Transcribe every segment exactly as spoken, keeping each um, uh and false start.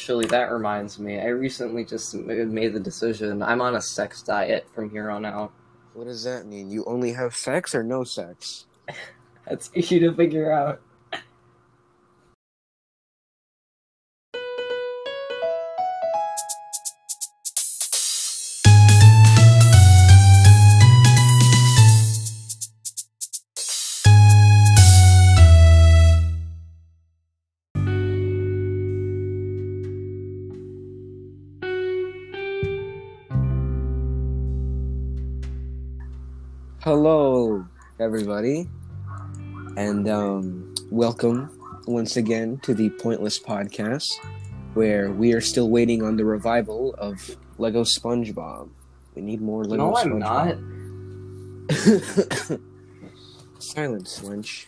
actually, that reminds me. I recently just m- made the decision. I'm on a sex diet from here on out. What does that mean? You only have sex or no sex? That's easy to figure out. Hello, everybody, and um, welcome once again to the Pointless Podcast, where we are still waiting on the revival of Lego SpongeBob. We need more Lego No, I'm SpongeBob. not. Silence, Lynch.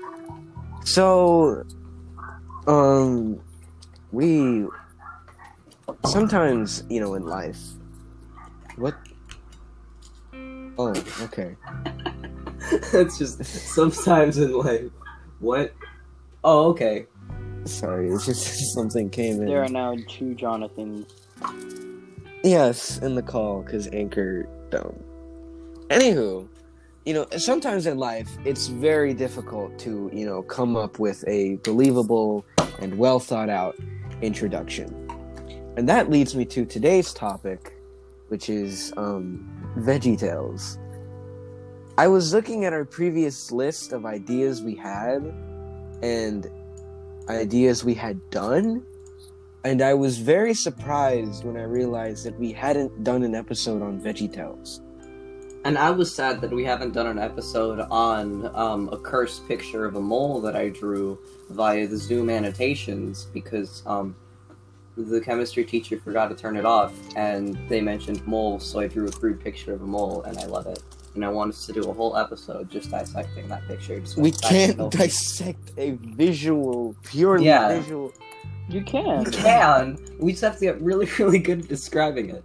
So, um, we sometimes, you know, in life, what? Oh, okay. It's just sometimes in life. What? Oh, okay. Sorry, it's just something came in. There are now two Jonathans. Yes, in the call, because Anchor don't. Anywho, you know, sometimes in life, it's very difficult to, you know, come up with a believable and well thought out introduction. And that leads me to today's topic, which is um, VeggieTales. I was looking at our previous list of ideas we had and ideas we had done, and I was very surprised when I realized that we hadn't done an episode on VeggieTales. And I was sad that we haven't done an episode on um, a cursed picture of a mole that I drew via the Zoom annotations because um, the chemistry teacher forgot to turn it off, and they mentioned moles, so I drew a crude picture of a mole, and I love it. And I want us to do a whole episode just dissecting that picture. Just We dissecting can't it. dissect a visual, purely Yeah. visual. You can. We can. We just have to get really, really good at describing it.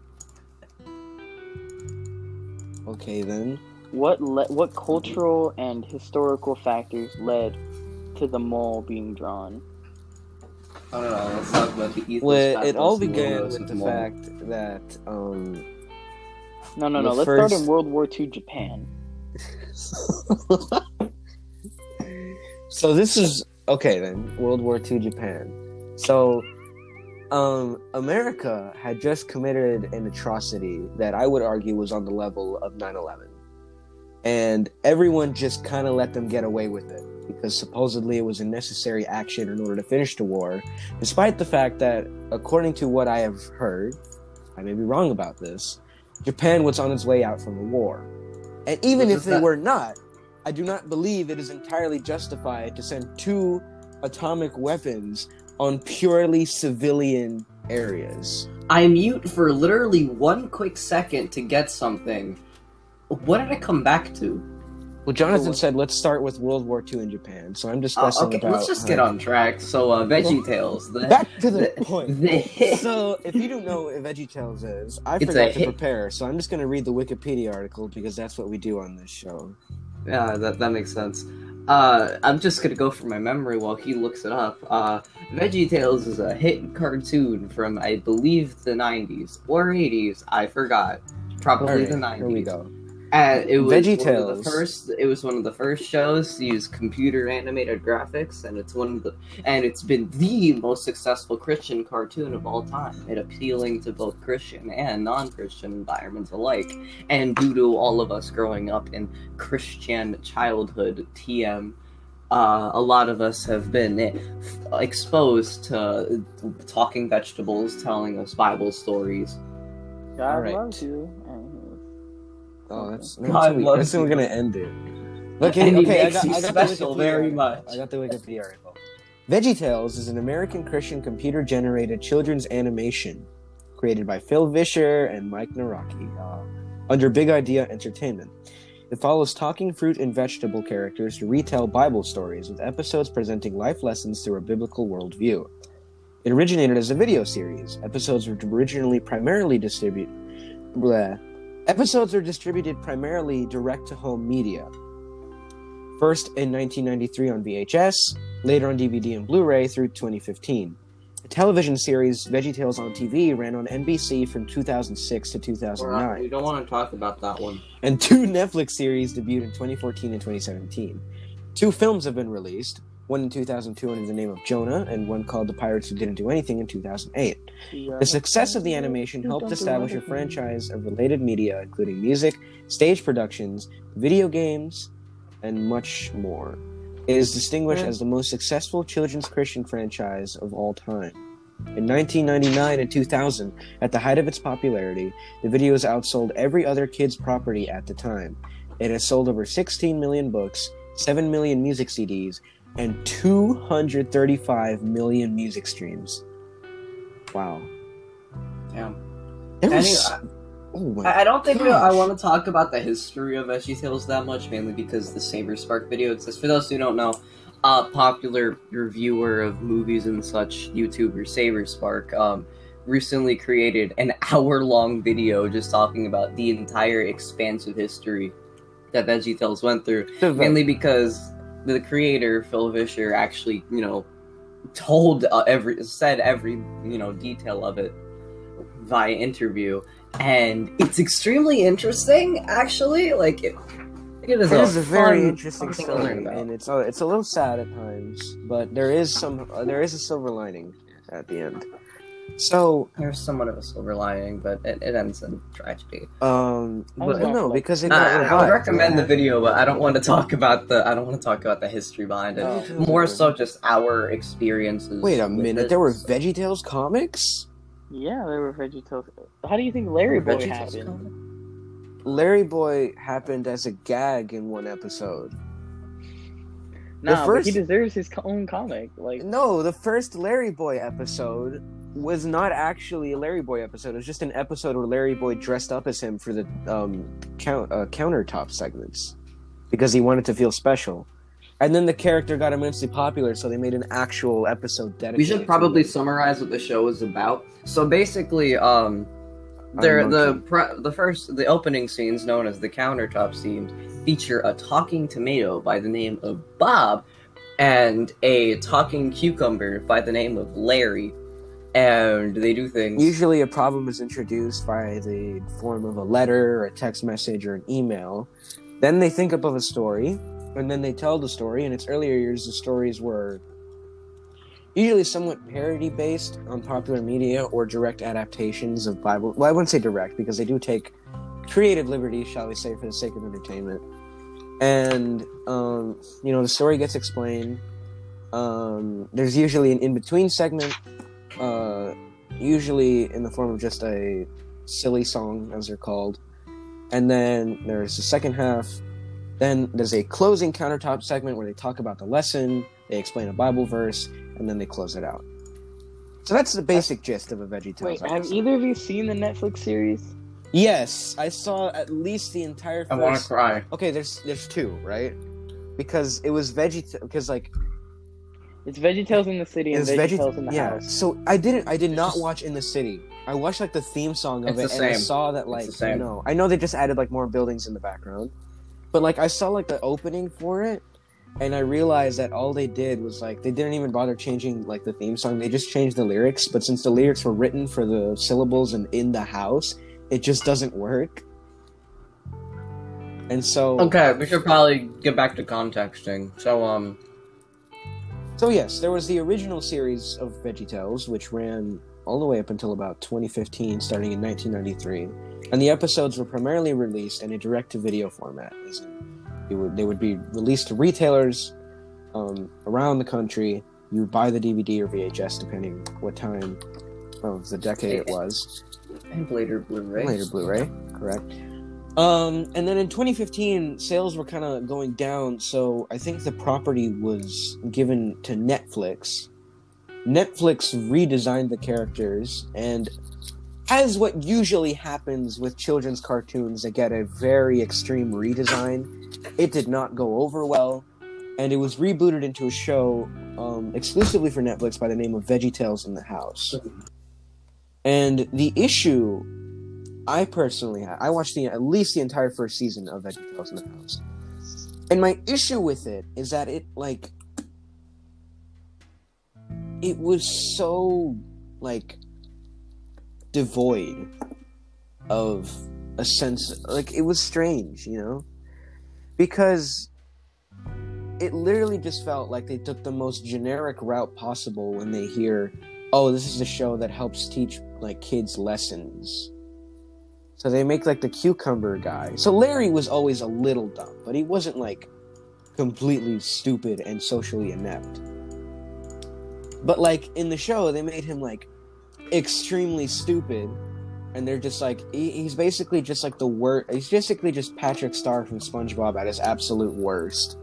Okay, then. What le- what cultural and historical factors led to the mole being drawn? I don't know. Let's talk about the ethos. Well, it all pathos, began logos with of the mole. fact that, um... No, no, The no. Let's first- start in World War Two Japan. So this is... Okay, then. World War Two Japan. So, um, America had just committed an atrocity that I would argue was on the level of nine eleven. And everyone just kind of let them get away with it, because supposedly it was a necessary action in order to finish the war, despite the fact that, according to what I have heard, I may be wrong about this, Japan was on its way out from the war. And even Which if is they that- were not, I do not believe it is entirely justified to send two atomic weapons on purely civilian areas. I mute for literally one quick second to get something. What did I come back to? Well, Jonathan Cool. said, let's start with World War Two in Japan. So I'm Uh, discussing okay, about... let's just how- get on track. So, uh, VeggieTales. The, Back to the, the- point. the- So, if you don't know what VeggieTales is, I It's forgot a to hit- prepare, so I'm just going to read the Wikipedia article because that's what we do on this show. Yeah, that, that makes sense. Uh, I'm just gonna go from my memory while he looks it up. Uh, VeggieTales is a hit cartoon from, I believe, the nineties or eighties. I forgot. Probably All right, the nineties. here we go. And it was one of VeggieTales. the first. It was one of the first shows to use computer animated graphics, and it's one of the. And it's been the most successful Christian cartoon of all time. It appealing to both Christian and non-Christian environments alike. And due to all of us growing up in Christian childhood, T M, uh, a lot of us have been eh, f- exposed to talking vegetables, telling us Bible stories. God Alright. loves you. And Oh, that's, God that's, how we, loves that's how we're you. going to end it. Okay, And he okay, I makes got, you I got special the Wikipedia very article. much. I got the Wikipedia article. VeggieTales is an American Christian computer-generated children's animation created by Phil Vischer and Mike Naraki uh, under Big Idea Entertainment. It follows talking fruit and vegetable characters to retell Bible stories, with episodes presenting life lessons through a biblical worldview. It originated as a video series. Episodes were originally primarily distributed. Bleh. Episodes are distributed primarily direct-to-home media. First in nineteen ninety-three on V H S, later on D V D and Blu-ray through twenty fifteen. The television series VeggieTales on T V ran on N B C from two thousand six to two thousand nine. We don't want to talk about that one. And two Netflix series debuted in twenty fourteen and twenty seventeen. Two films have been released, one in two thousand two under the name of Jonah, and one called The Pirates Who Didn't Do Anything in two thousand eight. The success of the animation helped establish a franchise of related media, including music, stage productions, video games, and much more. It is distinguished as the most successful children's Christian franchise of all time. In nineteen ninety-nine and two thousand, at the height of its popularity, the video has outsold every other kids' property at the time. It has sold over sixteen million books, seven million music C Ds, and two hundred thirty-five million music streams. Wow. Yeah. There was... Anyway, oh my I I don't think we, I gosh. want to talk about the history of VeggieTales that much, mainly because the Saber Spark video exists. For those who don't know, a popular reviewer of movies and such, YouTuber Saber Spark, um, recently created an hour-long video just talking about the entire expansive history that VeggieTales went through, The ve- mainly because the creator, Phil Vischer, actually, you know, told uh, every, said every, you know, detail of it via interview, and it's extremely interesting, actually. Like, it, it is It a, is a very fun- interesting fun thing to learn story, about. and it's uh, it's a little sad at times, but there is some uh, there is a silver lining at the end. So, There's somewhat of a silver lining, but it, it ends in tragedy. um, I was but gonna no, like- because it Uh, got I would revived. recommend the video, but I don't want to talk about the I don't want to talk about the history behind it. Oh. More so, just our experiences. Wait a with minute, it. there were VeggieTales comics? Yeah, they were VeggieTales. How do you think Larry Boy VeggieTales happened? comic? Larry Boy happened as a gag in one episode. Nah, first- but he deserves his co- own comic. Like, No, the first Larry Boy episode was not actually a Larry Boy episode. It was just an episode where Larry Boy dressed up as him for the um, count, uh, countertop segments because he wanted to feel special. And then the character got immensely popular, so they made an actual episode dedicated. We should to probably him. summarize what the show is about. So basically, um, there I'm the monkey. pre- the first the opening scenes, known as the countertop scenes, feature a talking tomato by the name of Bob, and a talking cucumber by the name of Larry, and they do things. Usually, a problem is introduced by the form of a letter, or a text message, or an email. Then they think up of a story, and then they tell the story. In its earlier years, the stories were usually somewhat parody-based on popular media or direct adaptations of Bible. Well, I wouldn't say direct, because they do take creative liberties, shall we say, for the sake of entertainment. And, um, you know, the story gets explained. Um, there's usually an in-between segment, uh, usually in the form of just a silly song, as they're called. And then there's the second half. Then there's a closing countertop segment where they talk about the lesson, they explain a Bible verse, and then they close it out. So that's the basic gist of a VeggieTales wait, have episode. either of you seen the Netflix series? Yes, I saw at least the entire first... I want to cry. Okay, there's there's two, right? Because it was Veggie... Because, like, It's VeggieTales in the City it and was VeggieTales Veggie... in the Yeah, House. so I didn't... I did not just- watch In the City. I watched, like, the theme song of It's it, the and I same. saw that, like, the same. you know... I know they just added, like, more buildings in the background. But, like, I saw, like, the opening for it, and I realized that all they did was, like, they didn't even bother changing, like, the theme song. They just changed the lyrics, but since the lyrics were written for the syllables and in the house, it just doesn't work. And so... Okay, we should probably get back to contexting. So, um, So, yes, there was the original series of VeggieTales, which ran all the way up until about twenty fifteen, starting in nineteen ninety-three. And the episodes were primarily released in a direct-to-video format. As in, it would, they would be released to retailers um, around the country. You would buy the D V D or V H S, depending what time of the decade it was. and later Blu-ray. Later Blu-ray, correct. Um, and then in twenty fifteen, sales were kind of going down, so I think the property was given to Netflix. Netflix redesigned the characters, and as what usually happens with children's cartoons that get a very extreme redesign, it did not go over well, and it was rebooted into a show um, exclusively for Netflix by the name of VeggieTales in the House. And the issue I personally had, I watched the at least the entire first season of VeggieTales in the House. And my issue with it is that it, like, it was so like devoid of a sense, like it was strange, you know, because it literally just felt like they took the most generic route possible when they hear, oh, this is a show that helps teach like kids lessons. So they make like the cucumber guy. So Larry was always a little dumb, but he wasn't like completely stupid and socially inept. But like in the show, they made him like extremely stupid, and they're just like he, he's basically just like the worst. He's basically just Patrick Star from SpongeBob at his absolute worst.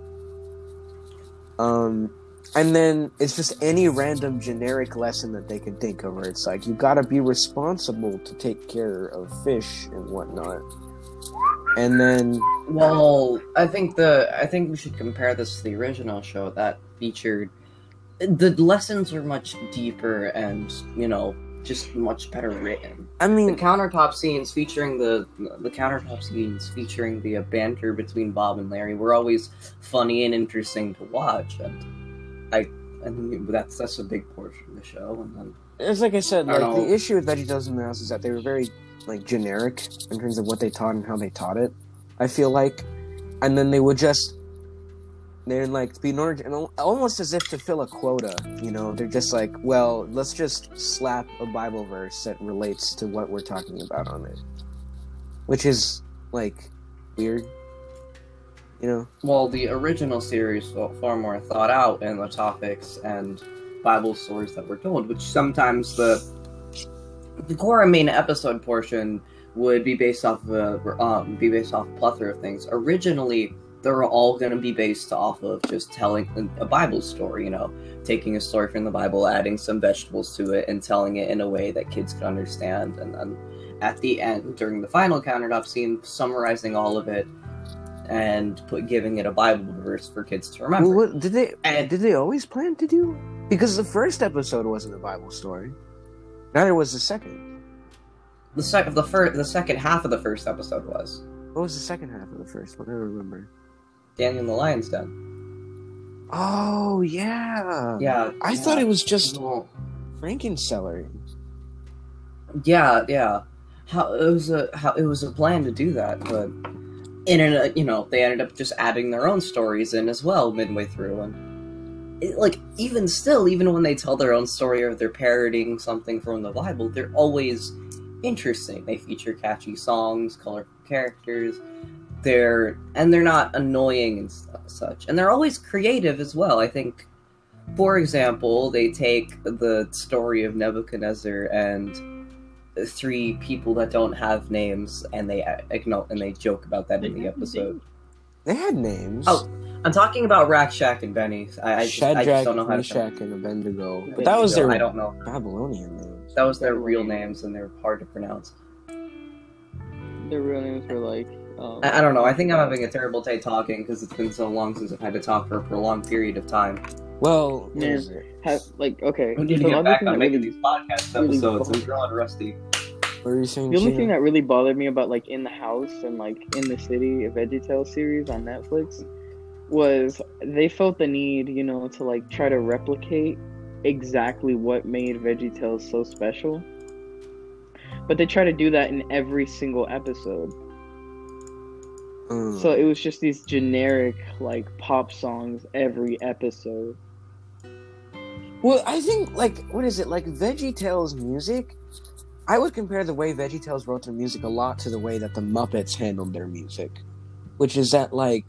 Um, and then it's just any random generic lesson that they can think of, where it's like you gotta be responsible to take care of fish and whatnot. And then, well, I think the I think we should compare this to the original show that featured. The lessons were much deeper and, you know, just much better written. I mean, the countertop scenes featuring the the countertop scenes featuring the uh, banter between Bob and Larry were always funny and interesting to watch, and I I think that's that's a big portion of the show. And then, it's like I said, I like the issue with VeggieTales and Mouse is that they were very like generic in terms of what they taught and how they taught it. I feel like, and then they would just. They're like, be in order to, and almost as if to fill a quota, you know, they're just like, well, let's just slap a Bible verse that relates to what we're talking about on it. Which is, like, weird, you know? Well, the original series felt far more thought out in the topics and Bible stories that were told, which sometimes the the core main episode portion would be based off of a, um, be based off a plethora of things. Originally, they're all going to be based off of just telling a Bible story, you know, taking a story from the Bible, adding some vegetables to it, and telling it in a way that kids could understand. And then at the end, during the final countertop scene, summarizing all of it and put giving it a Bible verse for kids to remember. Well, what, did they and, did they always plan to do? Because the first episode wasn't a Bible story. Neither was the second. The sec- the first, the second half of the first episode was. What was the second half of the first one? I don't remember. Daniel in the Lion's Den. Oh, yeah. Yeah. I yeah. thought it was just well, Frankencellar. Yeah, yeah. How it was a how it was a plan to do that, but in a, you know, they ended up just adding their own stories in as well midway through, and it, like even still, even when they tell their own story or they're parodying something from the Bible, they're always interesting. They feature catchy songs, colorful characters. They're and they're not annoying and such, and they're always creative as well. I think, for example, they take the story of Nebuchadnezzar and three people that don't have names, and they acknowledge and they joke about that in the episode. They had names. Oh, I'm talking about Rakshak and Benny. I, I, just, Shadrach, I just don't know how to. Meshach, and Abednego. But Abednego, that was their I don't know. Babylonian names. That was their real names, and they're hard to pronounce. Their real names were like. Um, I, I don't know. I think I'm having a terrible day talking because it's been so long since I've had to talk for a prolonged period of time. Well, Yeah. there's it. have, like okay. We need to the get other back thing on that making really- these podcast really episodes. bo- I'm growing rusty. What were you saying, The only Gina? thing that really bothered me about like In the House and like In the City, a VeggieTales series on Netflix, was they felt the need, you know, to like try to replicate exactly what made VeggieTales so special. But they try to do that in every single episode. Mm. So it was just these generic like pop songs every episode. Well, I think, like, what is it? Like, VeggieTales music, I would compare the way VeggieTales wrote their music a lot to the way that the Muppets handled their music. Which is that, like,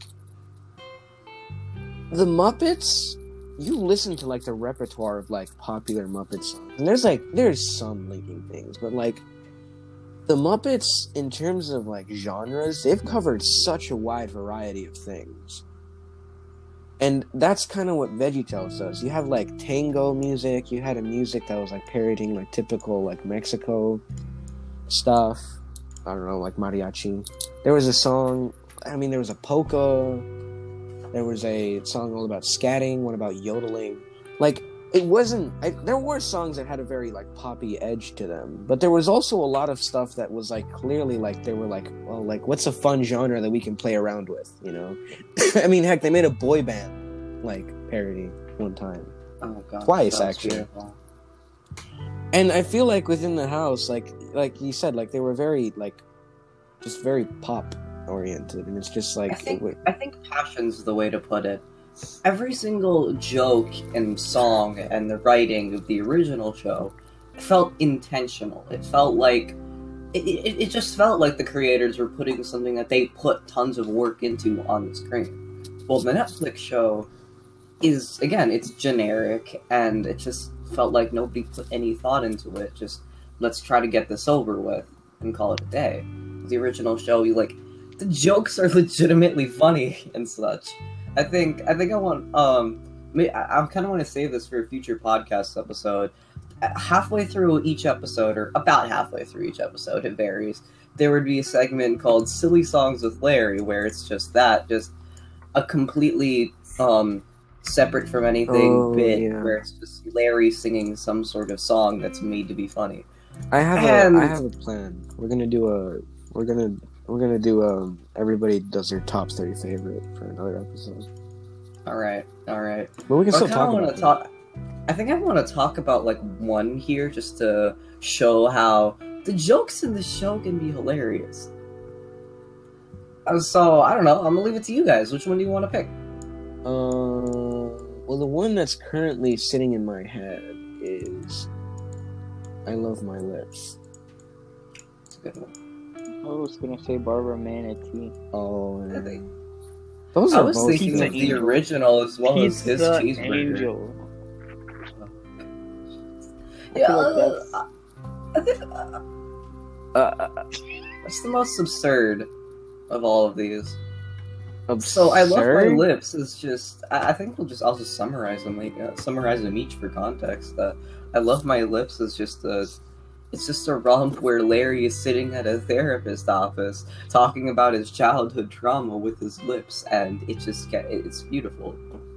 the Muppets, you listen to, like, the repertoire of, like, popular Muppet songs. And there's, like, there's some linking things, but, like, the Muppets, in terms of, like, genres, they've covered such a wide variety of things. And that's kind of what VeggieTales does. You have, like, tango music. You had a music that was, like, parodying, like, typical, like, Mexico stuff. I don't know, like, mariachi. There was a song... I mean, there was a polka. There was a song all about scatting, one about yodeling. Like, it wasn't... I, there were songs that had a very, like, poppy edge to them. But there was also a lot of stuff that was, like, clearly, like, they were like, well, like, what's a fun genre that we can play around with, you know? I mean, heck, they made a boy band, like, parody one time. Oh god, Twice, that was actually. beautiful. And I feel like within the house, like like you said, like they were very like just very pop oriented, and it's just like I think it would, I think passion's the way to put it. Every single joke and song and the writing of the original show felt intentional. It felt like it, it, it just felt like the creators were putting something that they put tons of work into on the screen. Well, the Netflix show is, again, it's generic, and it just felt like nobody put any thought into it. Just, let's try to get this over with and call it a day. The original show, you like, the jokes are legitimately funny and such. I think, I think I want, um, I, I kind of want to save this for a future podcast episode. Halfway through each episode, or about halfway through each episode, it varies, there would be a segment called Silly Songs with Larry, where it's just that, just a completely, um, separate from anything Oh, bit, yeah. where it's just Larry singing some sort of song that's made to be funny. I have And- a I have a plan. We're gonna do a we're gonna we're gonna do um everybody does their top thirty favorite for another episode. Alright, alright. But we can I still kinda talk wanna about it. talk. I think I want to talk about like one here just to show how the jokes in the show can be hilarious. Uh, So I don't know. I'm gonna leave it to you guys. Which one do you want to pick? Uh, well, the one that's currently sitting in my head is "I Love My Lips." It's a good one. I was gonna say Barbara Manatee. Oh, I think- man. Those I are was both thinking Pizza of the Angel. original as well as his Pizza cheeseburger. Angel. I Yeah, feel like uh, that's- I think uh, uh, that's the most absurd of all of these. absurd. So I love my lips is just. I, I think we'll just. I'll just summarize them. Like uh, summarize them each for context. Uh, I love my lips is just a. It's just a romp where Larry is sitting at a therapist office talking about his childhood trauma with his lips, and it just get. It's beautiful.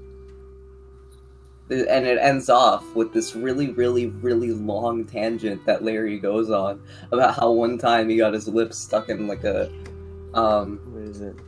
And it ends off with this really, really, really long tangent that Larry goes on about how one time he got his lips stuck in like a, um, What is it?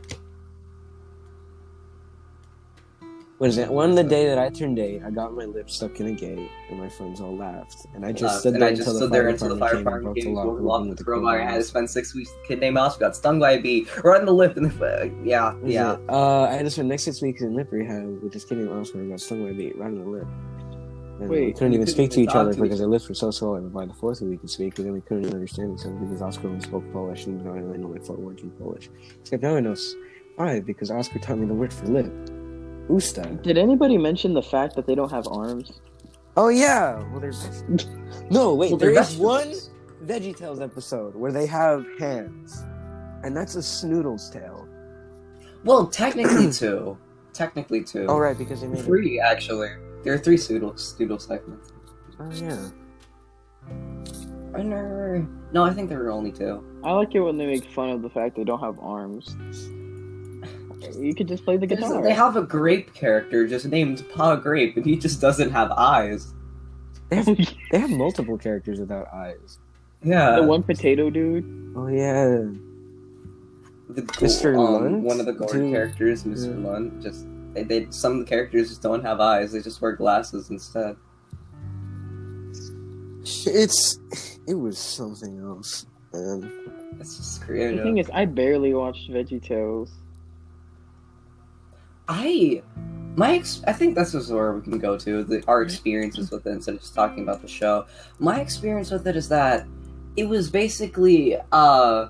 What is it? One the day that I turned eight, I got my lips stuck in a gate, and my friends all laughed, and I just left, stood and there I just until the stood fire there until the fire department came department and broke came, the lock, locked with the the crowbar. I had to crowbar. spend six weeks with a kid named Oscar, got stung by a bee, right in the lip, and the, uh, yeah, What is yeah. it? Uh, I had to spend next six weeks in lip rehab with this kid named Oscar and got stung by a bee right in the lip. And Wait, we couldn't you even couldn't speak to even each talk other to because each- our lips were so swollen. By the fourth week we could speak, and then we couldn't even understand each other because Oscar only spoke Polish, and now I only know like four words in Polish. Except now I know s- five because Oscar taught me the word for lip. Usta. Did anybody mention the fact that they don't have arms? Oh yeah. Well, there's no wait. Well, there they're is one vegetables. VeggieTales episode where they have hands, and that's a Snoodle's tail. Well, technically two. Technically two. Oh right, because they made it. Three, actually. There are three Stoodle, Stoodle segments. Oh yeah. I never... No, I think there were only two. I like it when they make fun of the fact they don't have arms. You could just play the There's- guitar. They have a grape character just named Pa Grape, and he just doesn't have eyes. They have, they have multiple characters without eyes. Yeah. The one potato dude. Oh yeah. The Mister um, Lunt? one of the Gord Dude. characters, Mister Yeah. Lunt, just they, they some of the characters just don't have eyes. They just wear glasses instead. It's it was something else, man. It's just The creative. thing is, I barely watched VeggieTales. I my ex- I think this is where we can go to the our experiences with it instead of just talking about the show. My experience with it is that it was basically uh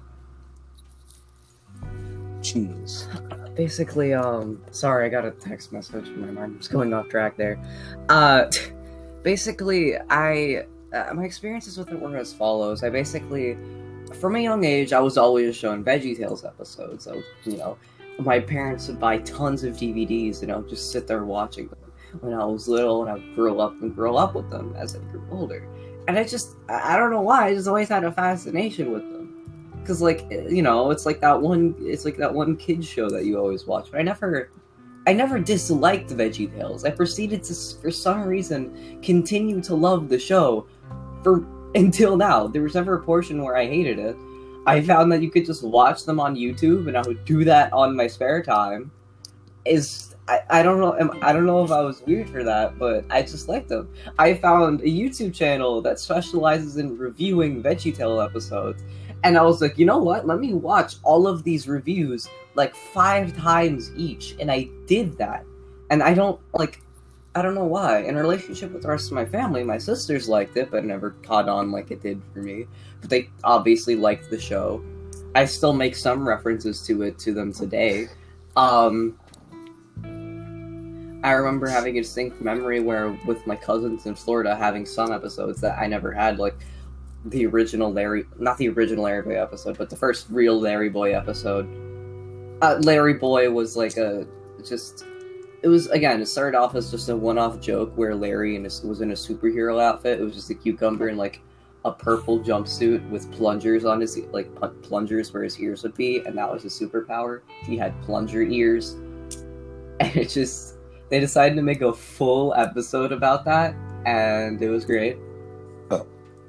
Jeez. basically um sorry I got a text message my mom's going off track there. Uh basically I uh, my experiences with it were as follows. I basically from a young age I was always shown VeggieTales episodes. I was, you know, my parents would buy tons of D V Ds and I would just sit there watching them when I was little, and I would grow up and grow up with them as I grew older. And I just, I I don't know why, I just always had a fascination with them. Because, like, you know, it's like that one, it's like that one kid show that you always watch. But I never, I never disliked VeggieTales. I proceeded to, for some reason, continue to love the show for until now. There was never a portion where I hated it. I found that you could just watch them on YouTube, and I would do that on my spare time. Is I, I don't know am- I don't know if I was weird for that, but I just liked them. I found a YouTube channel that specializes in reviewing VeggieTale episodes, and I was like, you know what? Let me watch all of these reviews like five times each, and I did that. And I don't like I don't know why. In relationship with the rest of my family, my sisters liked it, but it never caught on like it did for me. But they obviously liked the show. I still make some references to it to them today. Um, I remember having a distinct memory where, with my cousins in Florida, having some episodes that I never had, like the original Larry, not the original Larry Boy episode, but the first real Larry Boy episode. Uh, Larry Boy was like a just. It was, again, it started off as just a one-off joke where Larry in a, was in a superhero outfit. It was just a cucumber in, like, a purple jumpsuit with plungers on his, like, plungers where his ears would be, and that was his superpower. He had plunger ears. And it just, they decided to make a full episode about that, and it was great. Oh.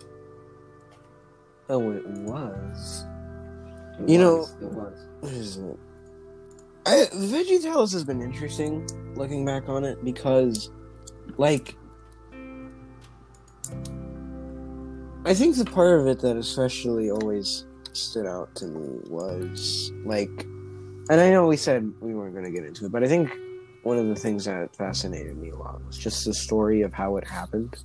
Oh, it was. It You was, know- it was. What is it? I, VeggieTales has been interesting looking back on it because, like, I think the part of it that especially always stood out to me was, like, and I know we said we weren't going to get into it, but I think one of the things that fascinated me a lot was just the story of how it happened.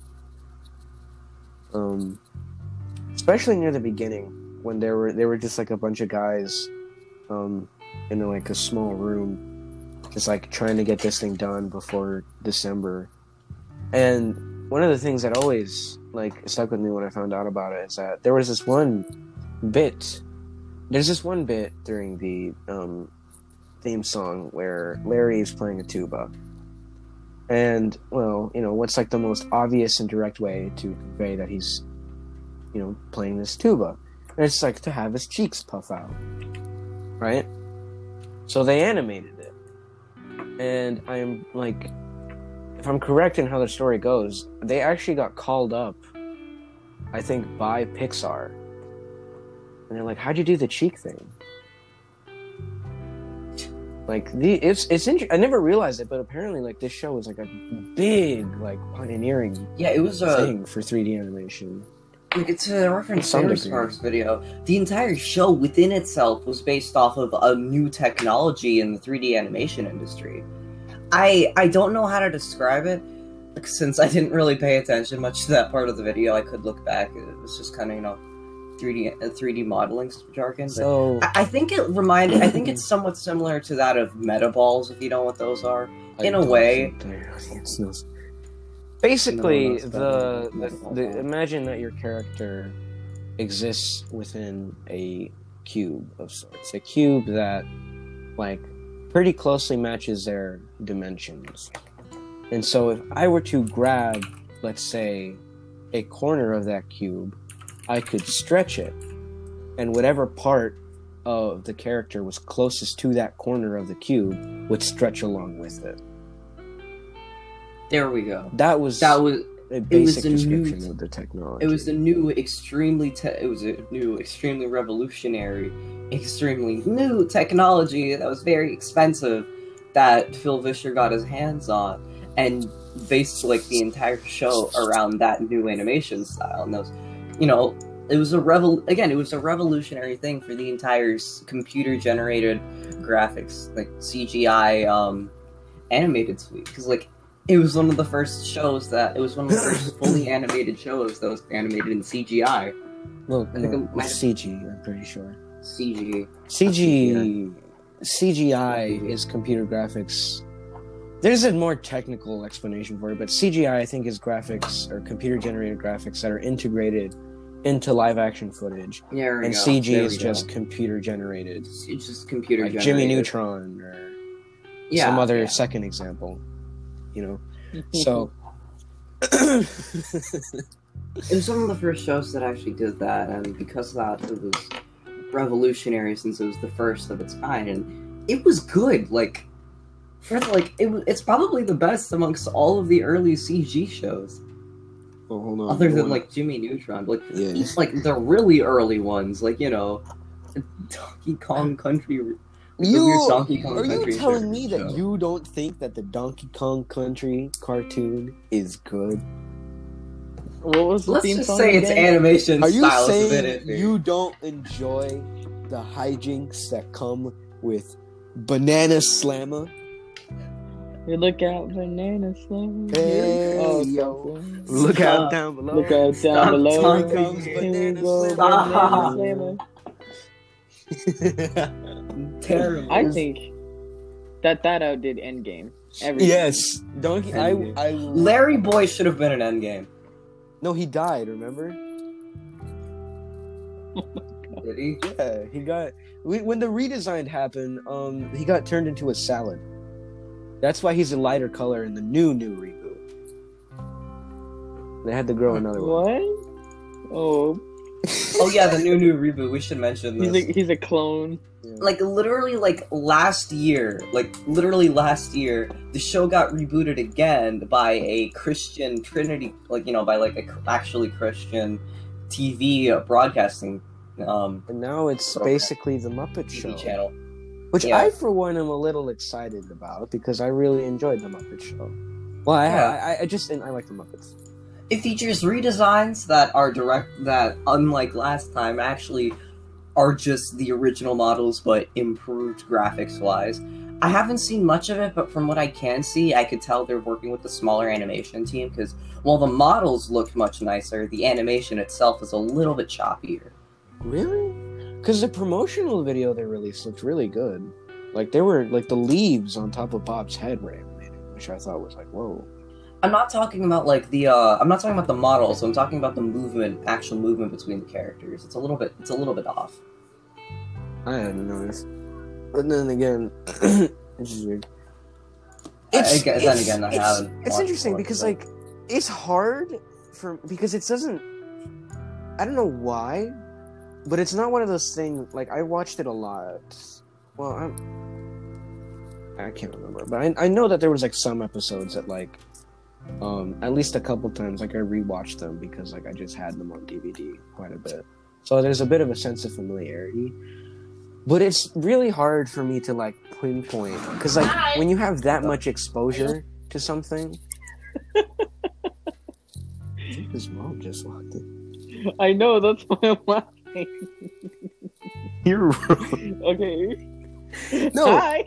Um, especially near the beginning when there were there were just like a bunch of guys, um. in like a small room, just like trying to get this thing done before December. And one of the things that always like stuck with me when I found out about it is that there was this one bit. There's this one bit during the um, theme song where Larry is playing a tuba. And well, you know, what's like the most obvious and direct way to convey that he's, you know, playing this tuba? And it's like to have his cheeks puff out, right? So they animated it. And I'm like, if I'm correct in how the story goes, they actually got called up, I think, by Pixar. And they're like, how'd you do the cheek thing? Like, the it's it's int- I never realized it, but apparently, like, this show was like a big, like, pioneering Yeah, it was a thing for three D animation. Like, it's a reference to Some Super degree. Sparks video. The entire show within itself was based off of a new technology in the three D animation industry. I I don't know how to describe it, since I didn't really pay attention much to that part of the video. I could look back. It was just kind of, you know, three D uh, three D modeling jargon. But So, I, I think it reminded. I think it's somewhat similar to that of Metaballs, if you know what those are. in a way- It's no- Basically, No, no, the, it's the, better. the imagine that your character exists within a cube of sorts, a cube that, like, pretty closely matches their dimensions. And so, if I were to grab, let's say, a corner of that cube, I could stretch it, and whatever part of the character was closest to that corner of the cube would stretch along with it. There we go. That was That was a was basic a new- description of the technology. It was a new, extremely, te- it was a new, extremely revolutionary, extremely new technology that was very expensive that Phil Vischer got his hands on, and based like the entire show around that new animation style. And those, you know, it was a revol. Again, it was a revolutionary thing for the entire s- computer-generated graphics, like C G I, um, animated suite, because like. It was one of the first shows that it was one of the first fully animated shows that was animated in C G I. Well, I think no, it might have- C G, I'm pretty sure. C G. C G, C G I is computer graphics. There's a more technical explanation for it, but C G I, I think, is graphics or computer-generated graphics that are integrated into live-action footage, There we and go. C G There is we go. just computer-generated, It's, it's just computer like generated. Jimmy Neutron or Yeah, some other yeah. second example. You know, so. It was one of the first shows that actually did that, and because of that, it was revolutionary since it was the first of its kind, and it was good. Like, for like, it was. It's probably the best amongst all of the early C G shows, Well, hold on. other hold than on. like Jimmy Neutron. Like, yeah. like the really early ones, like, you know, Donkey Kong Country You weird Donkey Kong are you Country telling me that show. you don't think that the Donkey Kong Country cartoon is good? What was the Let's theme just song say its again? animation Are you style is a bit saying iffy. you don't enjoy the hijinks that come with Banana Slammer? You look out, banana slam. Hey, Oh, yo. something. Look Stop. out down below. Look out Stop down below. talking. Here comes Here we Banana go, Stop. banana Slammer. Terrible. I think that that outdid Endgame. Every Yes, Donkey. I, I. Larry Boy should have been an endgame. No, he died. Remember? Did he? Yeah, he got. we- When the redesign happened, um, he got turned into a salad. That's why he's a lighter color in the new new reboot. They had to grow another one. What? Oh, Oh yeah, the new new reboot. We should mention he's this. a, he's a clone. Yeah. Like literally, like last year, like literally last year, the show got rebooted again by a Christian Trinity, like you know, by like a cr- actually Christian T V broadcasting um And now it's Okay. basically the Muppet T V Show, channel. which Yeah. I, for one, am a little excited about because I really enjoyed the Muppet Show. Well, I Yeah. I, I just I like the Muppets. It features redesigns that are direct, that unlike last time, actually are just the original models but improved graphics wise. I haven't seen much of it, but from what I can see, I could tell they're working with the smaller animation team because while the models look much nicer, the animation itself is a little bit choppier. Really? Because the promotional video they released looked really good. Like they were like the leaves on top of Bob's head were animated, which I thought was like whoa. I'm not talking about like the uh I'm not talking about the models, I'm talking about the movement, actual movement between the characters. It's a little bit it's a little bit off. I hadn't noticed. But then again, it's just weird. I guess then again, I it's, haven't it's watched interesting more, because so- like it's hard for because it doesn't. I don't know why, but it's not one of those things. Like I watched it a lot. Well, I'm. I can't remember, but I I know that there was like some episodes that like, um, at least a couple times like I rewatched them because like I just had them on D V D quite a bit. So there's a bit of a sense of familiarity. But it's really hard for me to like pinpoint because like when you have that much exposure to something. I think his mom just walked in. I know, that's why I'm laughing. You're Okay. No. Hi.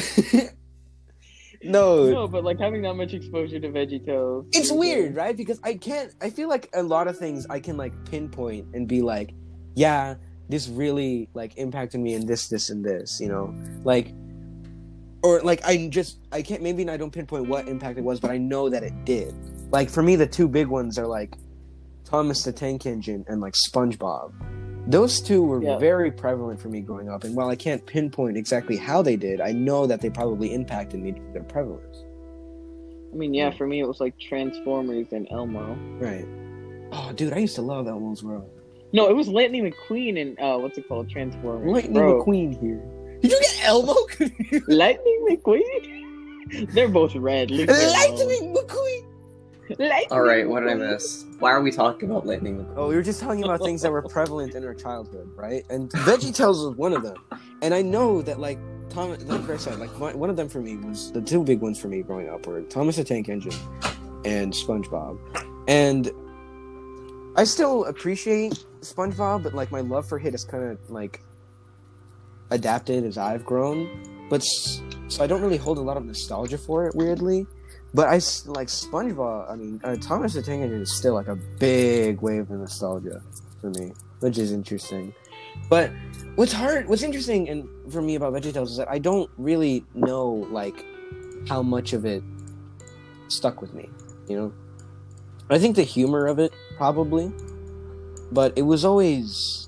no, No, but like having that much exposure to VeggieTales. it's weird, right? Because I can't. I feel like a lot of things I can like pinpoint and be like, yeah, this really like impacted me in this, this, and this. You know, like, or like I just I can't. Maybe I don't pinpoint what impact it was, but I know that it did. Like for me, the two big ones are like Thomas the Tank Engine and like SpongeBob. Those two were Yeah. very prevalent for me growing up, and while I can't pinpoint exactly how they did, I know that they probably impacted me due to their prevalence. I mean, yeah, for me it was like Transformers and Elmo. Right. Oh, dude, I used to love Elmo's World. No, it was Lightning McQueen and uh, what's it called, Transformers. Lightning Bro. McQueen here. Did you get Elmo? Lightning McQueen. They're both red. Leave me alone. Lightning McQueen. Lightning Alright, what did I McQueen. miss? Why are we talking about Lightning McQueen? Oh, we were just talking about things that were prevalent in our childhood, right? And VeggieTales was one of them. And I know that, like, Tom, like I said, like one one of them for me was the two big ones for me growing up were Thomas the Tank Engine and SpongeBob. And I still appreciate SpongeBob, but like my love for it is kind of like adapted as I've grown. But s- so I don't really hold a lot of nostalgia for it, weirdly. But I s- like SpongeBob. I mean, uh, Thomas the Tank Engine is still like a big wave of nostalgia for me, which is interesting. But what's hard, what's interesting, and for me about VeggieTales is that I don't really know like how much of it stuck with me. You know, I think the humor of it probably, but it was always.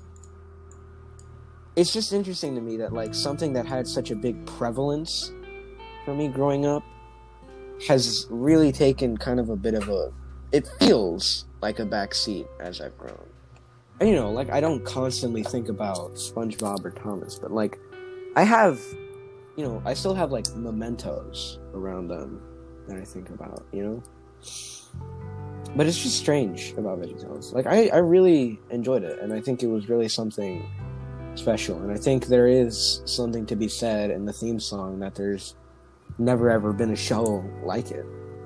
It's just interesting to me that like something that had such a big prevalence for me growing up has really taken kind of a bit of a. It feels like a backseat as I've grown. And you know, like I don't constantly think about SpongeBob or Thomas, but like I have, you know, I still have like mementos around them that I think about, you know. But it's just strange about VeggieTales. Like I, I really enjoyed it, and I think it was really something special. And I think there is something to be said in the theme song that there's never ever been a show like it.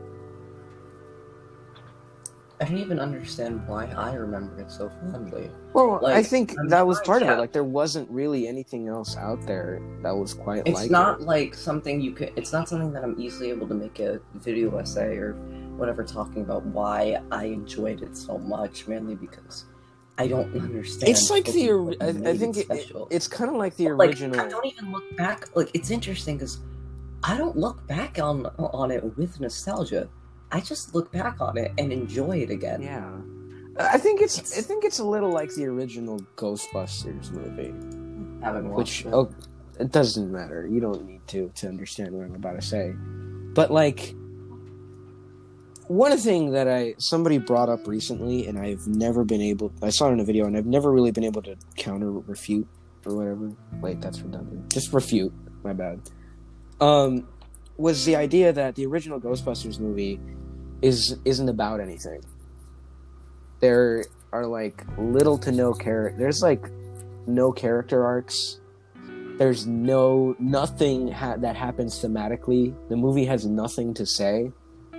I don't even understand why I remember it so fondly. Well, Like, I think I'm that was surprised, part of yeah. it. Like, there wasn't really anything else out there that was quite It's like not it. like something you could. It's not something that I'm easily able to make a video essay or whatever talking about why I enjoyed it so much. Mainly because I don't understand. It's like the. fully what I, I made think it, special. it's kind of like the Like, original. I don't even look back. Like, it's interesting because I don't look back on on it with nostalgia. I just look back on it and enjoy it again. Yeah, I think it's. I think it's a little like the original Ghostbusters movie. Haven't Which watched it. oh, it doesn't matter. You don't need to to understand what I'm about to say. But like, one thing that I somebody brought up recently, and I've never been able. I saw it in a video, and I've never really been able to counter refute or whatever. Wait, that's redundant. Just refute. My bad. Um, was the idea that the original Ghostbusters movie is isn't about anything. There are like little to no character. There's like no character arcs. There's no nothing ha- that happens thematically. The movie has nothing to say.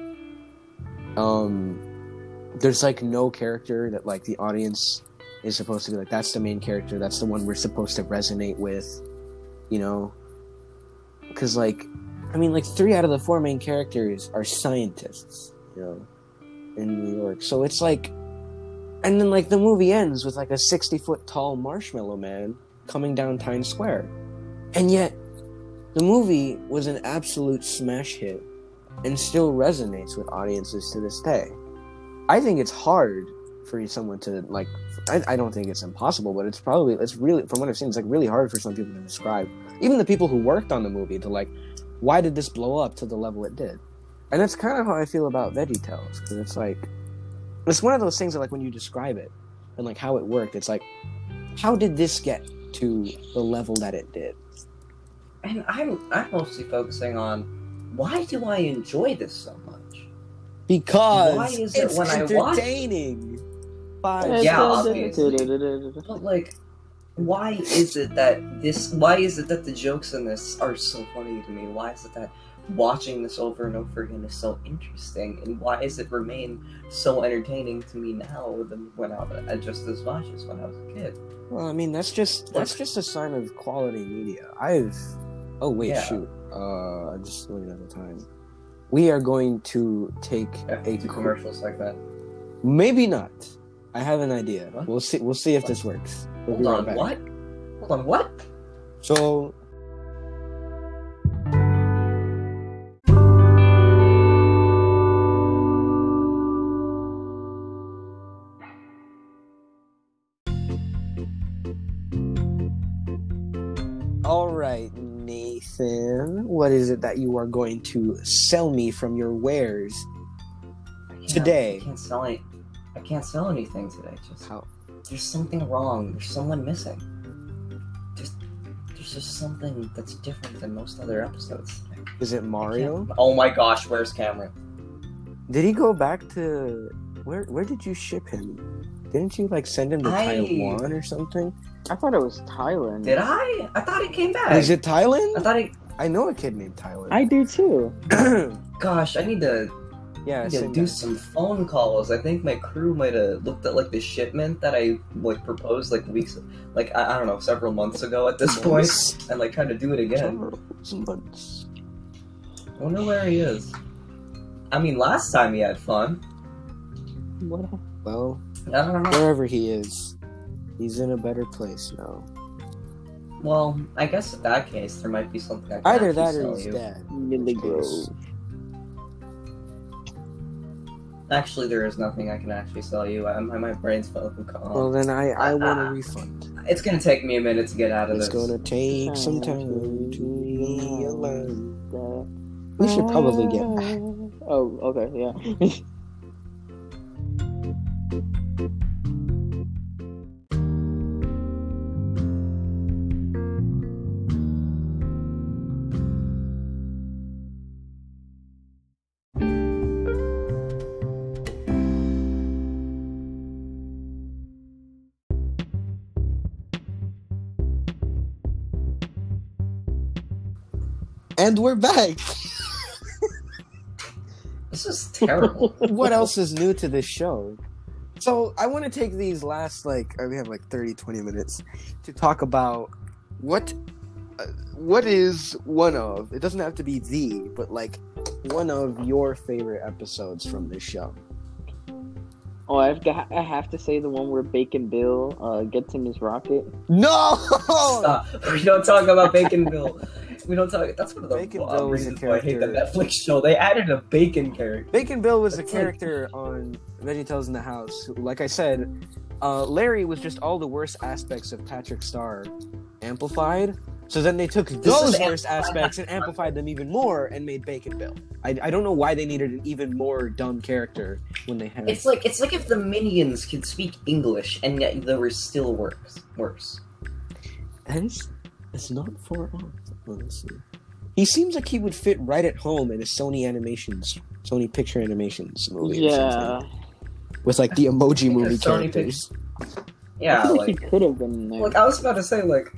Um, there's like no character that like the audience is supposed to be like. That's the main character. That's the one we're supposed to resonate with. You know, because like, I mean, like three out of the four main characters are scientists. You know, in New York. So it's like. And then, like, the movie ends with, like, a sixty-foot-tall marshmallow man coming down Times Square. And yet, the movie was an absolute smash hit and still resonates with audiences to this day. I think it's hard for someone to, like... I, I don't think it's impossible, but it's probably... It's really... From what I've seen, it's, like, really hard for some people to describe. Even the people who worked on the movie to, like, why did this blow up to the level it did? And that's kind of how I feel about VeggieTales, because it's, like... It's one of those things that, like, when you describe it and, like, how it worked, it's like, how did this get to the level that it did? And I'm I'm mostly focusing on why do I enjoy this so much? Because Why is it it's when I watch- entertaining. Five Yeah, stars. obviously. But like, why is it that this? Why is it that the jokes in this are so funny to me? Why is it that watching this over and over again is so interesting? And why does it remain so entertaining to me now than when I was just as much as when I was a kid? Well, I mean, that's just that's just a sign of quality media. I've oh wait, Yeah. shoot. Uh, I'm just looking at the time. We are going to take After a the commercial segment. Maybe not. I have an idea. What? We'll see. We'll see if this works. We'll be Hold right on, back. what? Hold on, what? So. All right, Nathan. What is it that you are going to sell me from your wares I can't- today? I can't sell any. I can't sell anything today. Just How? there's something wrong. There's someone missing. Just there's just something that's different than most other episodes. Is it I Mario? can't- Oh my gosh, where's Cameron? Did he go back to where? Where did you ship him? Didn't you like send him to I- Taiwan or something? I thought it was Thailand. Did I? I thought he came back. Is it Thailand? I thought he. I know a kid named Tyler. I do too. Gosh, I need to, yeah, I need to same do guy. some phone calls. I think my crew might have looked at like the shipment that I like proposed like weeks, like I, I don't know, several months ago at this point, Months. and like trying to do it again. Charles Months. I wonder where he is. I mean, last time he had fun. What? Well, I don't know. wherever he is, he's in a better place now. Well, I guess in that case, there might be something I can Either actually that sell or he's you. dead. Millie In which case- Grove. Actually, there is nothing I can actually sell you. I, my, my brain's full of calm. Well, then I, I want a Ah. refund. It's gonna take me a minute to get out of It's this. gonna take some time to realize. We should probably get back. Oh, okay, yeah. And we're back. This is terrible. What else is new to this show? So I want to take these last, like, we have like thirty, twenty minutes to talk about what uh, what is one of, it doesn't have to be the, but like one of your favorite episodes from this show. Oh, I've got, I have to say the one where Bacon Bill uh, gets in his rocket. No! Stop. We don't talk about Bacon Bill. We don't talk. That's one of the Bacon uh, Bill was a reasons why I hate the character- Netflix show. They added a bacon character. Bacon Bill was a That's like- character on VeggieTales in the House. Who, like I said, uh, Larry was just all the worst aspects of Patrick Star amplified. So then they took those is worst amplified. aspects and amplified them even more and made Bacon Bill. I, I don't know why they needed an even more dumb character when they had. It's like it's like if the Minions could speak English and yet they were still worse. Worse. That is, it's not far off, honestly. He seems like he would fit right at home in a Sony Animations, Sony Picture Animations movie. Or Yeah. something. With like the Emoji Because Movie Sony characters. Yeah, I feel like, like he could have been in there. like I was about to say like.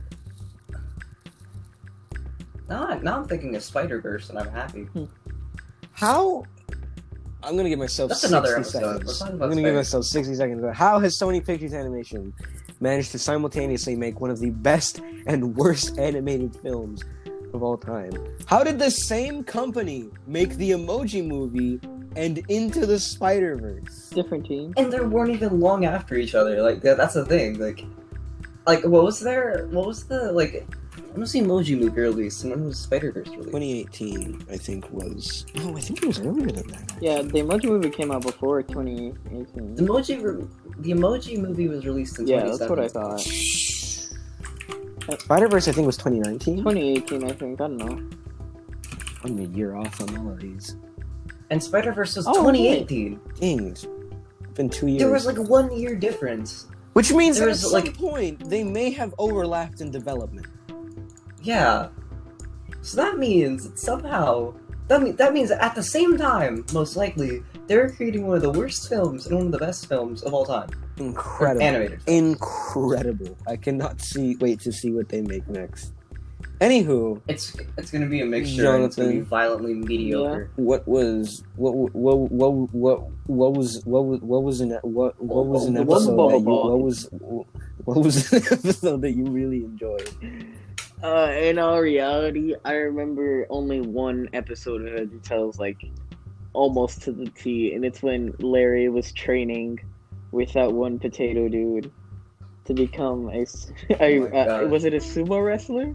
Now, I- now I'm thinking of Spider Verse and I'm happy. How? I'm gonna give myself That's sixty another episode. seconds. We're talking I'm about gonna give Spider- myself sixty seconds. How has Sony Pictures Animation managed to simultaneously make one of the best and worst animated films of all time? How did the same company make the Emoji Movie and Into the Spider-Verse? Different team. And they weren't even long after each other. Like that, that's the thing. Like, like what was there? What was the like? When was the Emoji Movie released? And when was Spider Verse released? twenty eighteen, I think was. No, I think it was earlier than that. Yeah, the Emoji Movie came out before twenty The eighteen. Emoji, re- the Emoji Movie was released in Yeah, twenty that's what I seventeen. thought. Spider-Verse, I think, was twenty nineteen. twenty eighteen, I think. I don't know. I'm a year off on all of these. And Spider Verse was Oh, twenty eighteen. Dang, it's been two years. There was like one year difference. Which means there that at was, some like- point they may have overlapped in development. Yeah. So that means that somehow that mean, that means that at the same time, most likely, they're creating one of the worst films and one of the best films of all time. Incredible. Animated. Incredible. I cannot see wait to see what they make next. Anywho, It's it's gonna be a mixture. And it's gonna be Jonathan. violently mediocre. what was what what what what what was what was what was an what what was an What episode ball that you ball? what was what was an episode that you really enjoyed? Uh, in all reality, I remember only one episode of VeggieTales, like, almost to the T, and it's when Larry was training with that one potato dude to become a, s- a- Oh my uh, God. was it a sumo wrestler?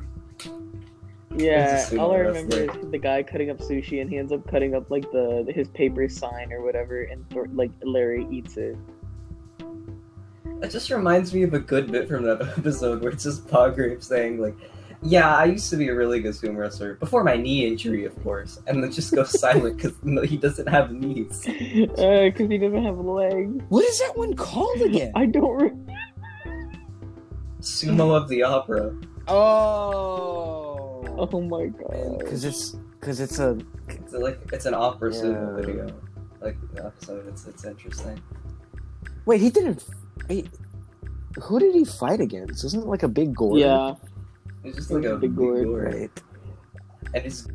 Yeah, It's a sumo all I remember wrestler. is the guy cutting up sushi, and he ends up cutting up, like, the his paper sign or whatever, and, Thor- like, Larry eats it. It just reminds me of a good bit from that episode where it's just Poggrape saying like, "Yeah, I used to be a really good sumo wrestler before my knee injury, of course," and then just goes silent because he doesn't have knees. Uh, because he doesn't have legs. What is that one called again? I don't re- Sumo of the Opera. Oh, Oh my god. because it's because it's a It's like it's an opera sumo Yeah. video, like the episode. It's it's interesting. wait. He didn't. Wait, who did he fight against? Wasn't it like a big gore? Yeah. It's just like a Big big gourd. gourd. Right. And it's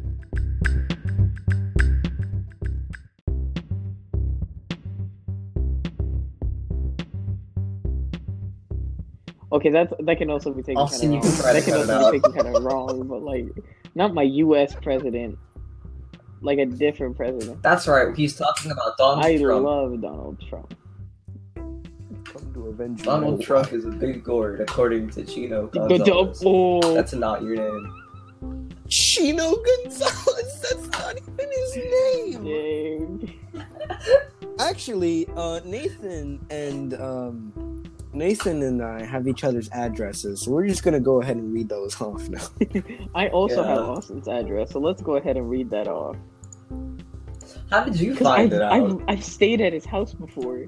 Okay, that that can also be taken Austin, kind you of can wrong. try to That can cut it also be out. taken kind of wrong, but like not my U S president, like a different president. that's right. He's talking about Donald I Trump. love Donald Trump. Come to avenge Donald my- Trump is a big gourd, according to Chino The Gonzalez. double. That's not your name. Chino Gonzalez. That's not even his name. Dang. Actually, uh, Nathan and um, Nathan and I have each other's addresses, so we're just gonna go ahead and read those off now. I also Yeah. have Austin's address, so let's go ahead and read that off. How did you Because find I've, it out? I've, I've stayed at his house before.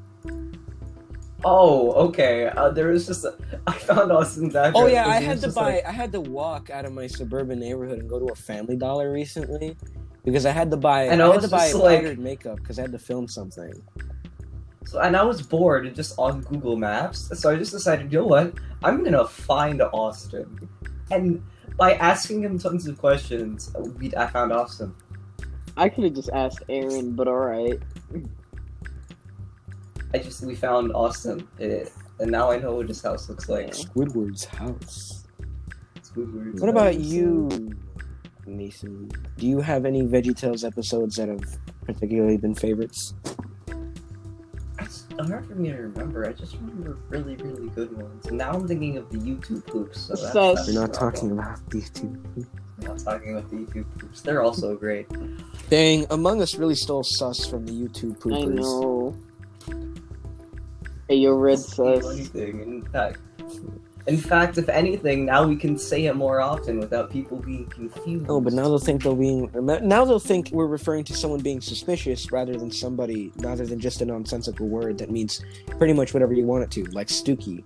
Oh, okay. Uh, there was just a, I found Austin's address. Oh yeah, and I he had was to just buy. like- I had to walk out of my suburban neighborhood and go to a Family Dollar recently because I had to buy. And I I had was to buy just like- powdered makeup because I had to film something. so, and I was bored and just on Google Maps, so I just decided, you know what? I'm gonna find Austin. And by asking him tons of questions, we I found awesome. I could have just asked Aaron, but alright. I just we found Austin, it, and now I know what his house looks like. Squidward's house. Squidward's What about house. you, Mason? Do you have any VeggieTales episodes that have particularly been favorites? It's hard for me to remember. I just remember really, really good ones. And now I'm thinking of the YouTube poops. So that's, Sus. that's We're not the problem. talking about these two. We're not talking about the YouTube poops. They're also great. Dang, Among Us really stole sus from the YouTube poopers. I know. Hey, yo, Red Steal Sus. anything. In fact, in fact, if anything, now we can say it more often without people being confused. Oh, but now they'll think they'll being now they'll think we're referring to someone being suspicious rather than somebody rather than just a nonsensical word that means pretty much whatever you want it to, like Stooky.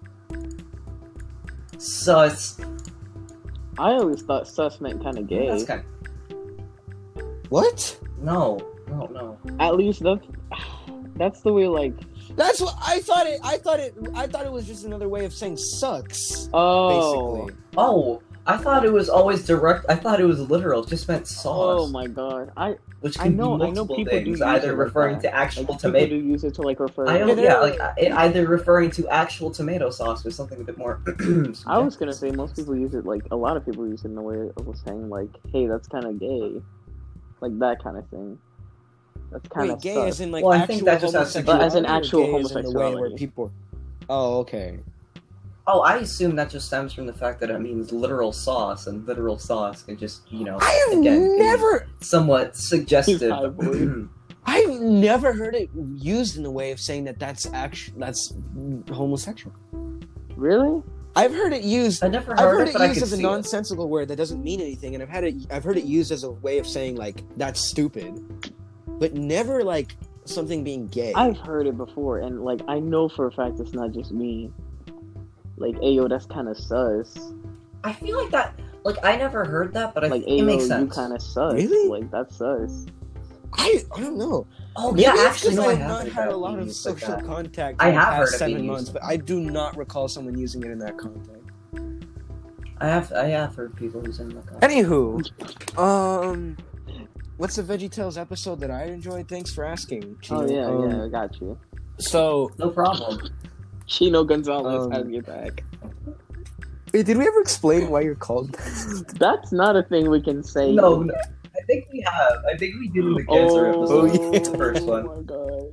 Sus. I always thought Sus meant kind of gay. That's kind What? no, no, no. At least that's that's the way. Like, That's what I thought it. I thought it. I thought it was just another way of saying sucks. oh, Basically. Oh, I thought it was always direct. I thought it was literal. It just meant sauce. oh my god. I Which I can know- be I know multiple people do things, use either it like referring that. to actual like people tomato. do use it to like refer. I to- don't, yeah, like it either referring to actual tomato sauce or something a bit more. I was gonna say most people use it like a lot of people use it in the way of saying like, hey, that's kind of gay, like that kind of thing. That's kind Wait, of gay as in like Well, I actual think that just has to do- homosexuality, As in or actual gay as in the way where homosexuality. people. Oh, okay. Oh, I assume that just stems from the fact that it means literal sauce, and literal sauce can just, you know, I have again, can be never, somewhat suggestive. He's high, boy. I've never heard it used in the way of saying that that's actually that's homosexual. Really? I've heard it used. I never I've heard, heard it, it but I used can as a see it. nonsensical word that doesn't mean anything, and I've had it. I've heard it used as a way of saying like that's stupid, but never like something being gay. I've heard it before, and like I know for a fact it's not just me. Like, ayo, that's kind of sus. I feel like that. Like I never heard that, but I Like, think it makes ayo, you sense. kind of sus. Really? Like, that's sus. I, I don't know. Oh Maybe yeah, it's actually, 'cause no, I I have have not heard had that a lot being of used like social that. contact. I in the have heard past it seven being months, used. but I do not recall someone using it in that context. I have, I have heard people using that. Anywho, um, what's the VeggieTales episode that I enjoyed? Thanks for asking. Oh Chino. yeah, Um, yeah, I got you. So, No problem. Chino Gonzalez Um, has your back. wait, did we ever explain why you're called? That's not a thing we can say. No, no, I think we have. I think we did in the cancer Oh, episode. yeah. The first one. Oh my god.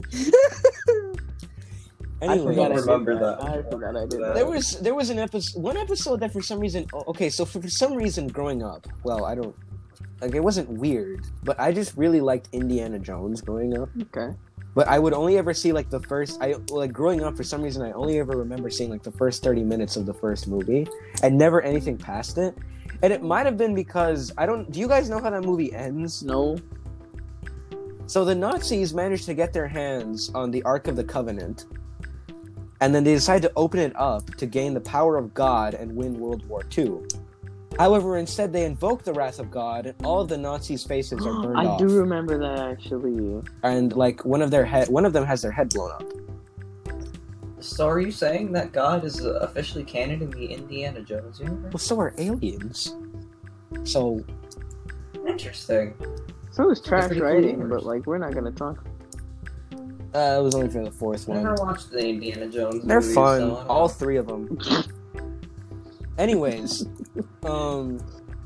I Anyway, forgot I remember did that. I forgot I did There that. There was there was an episode, one episode that for some reason. oh, Okay, so for, for some reason, growing up, well, I don't like it wasn't weird, but I just really liked Indiana Jones growing up. Okay. But I would only ever see like the first. I like growing up for some reason. I only ever remember seeing like the first thirty minutes of the first movie, and never anything past it. And it might have been because I don't. Do you guys know how that movie ends? No. So the Nazis managed to get their hands on the Ark of the Covenant, and then they decide to open it up to gain the power of God and win World War Two. However, instead they invoke the wrath of God, and all of the Nazis' faces are burned I off. do remember that actually. And like one of their head, one of them has their head blown up. So are you saying that God is uh, officially canon in the Indiana Jones universe? Well, so are aliens. So Interesting. So is trash pretty cool writing, universe. but like we're not gonna talk. uh, it was only for the fourth I one. never watched the Indiana Jones. They're movies, fun, so I don't all know. three of them. Anyways, um,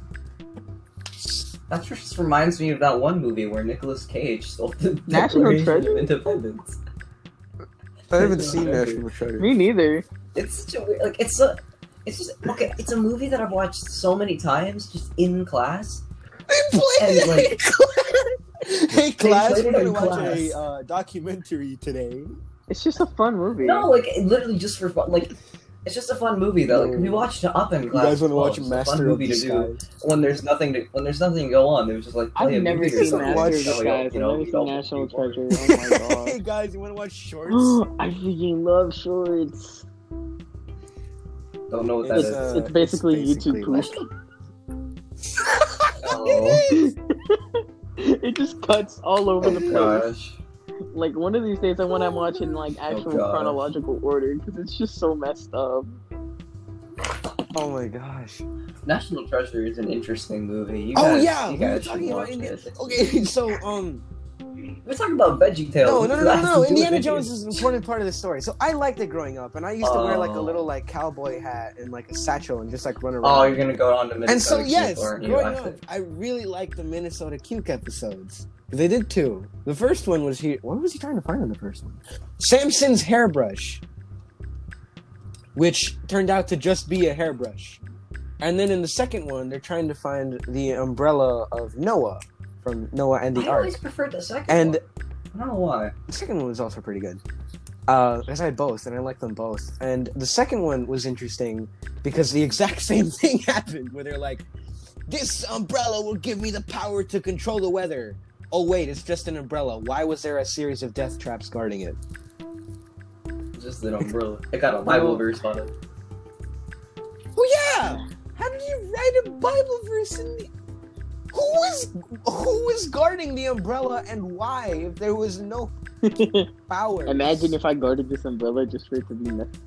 That just reminds me of that one movie where Nicolas Cage stole the National Declaration Treasure? of Independence. I haven't National seen Treasure. National Treasure. Me neither. It's such a weird, like it's a, it's just okay. It's a movie that I've watched so many times, just in class. They played And, like- it in class. Hey class, played we're it gonna in watch class. a uh, documentary today. It's just a fun movie. No, like literally just for fun. Like it's just a fun movie though. Like we No. watched it up in You class. guys want to as well. watch It's a fun Master of movie to do Disguise? when there's nothing to when there's nothing to go on. There's just like I've play a never movie or seen something. Master of watch- Disguise. You I've know, never you know, seen National people. Treasure. Oh my Hey god. guys, you want to watch shorts? I freaking love shorts. Don't know what that It's, is. uh, it's basically it's YouTube basically poop. Oh, It just cuts all over the place. gosh. Like one of these days, I want to watch in like actual God. chronological order because it's just so messed up. Oh my gosh. National Treasure is an interesting movie. You Oh guys, yeah, you we were guys should talking about watch Indiana. it. Okay, so um, We're talking about VeggieTales. no, no, no, no, That has no. to do with Indiana Indiana- Jones is an important part of the story. So I liked it growing up, and I used to wear like a Oh. little like cowboy hat and like a satchel and just like run around. Oh, you're gonna go on to Minnesota And so Cute, yes, aren't you? growing up, I really liked the Minnesota Cuke episodes. They did two. The first one was he. What was he trying to find in the first one? Samson's hairbrush, which turned out to just be a hairbrush. And then in the second one, they're trying to find the umbrella of Noah from Noah and the I Ark. always preferred the second And one. I don't know why. the second one was also pretty good. Uh, because I had both, and I liked them both. And the second one was interesting because the exact same thing happened, where they're like, "This umbrella will give me the power to control the weather." Oh wait, it's just an umbrella. Why was there a series of death traps guarding it? Just an umbrella. I got a Bible verse on it. Oh yeah! How did you write a Bible verse in the... Who was who was guarding the umbrella and why if there was no power? Imagine if I guarded this umbrella just for it to be messed.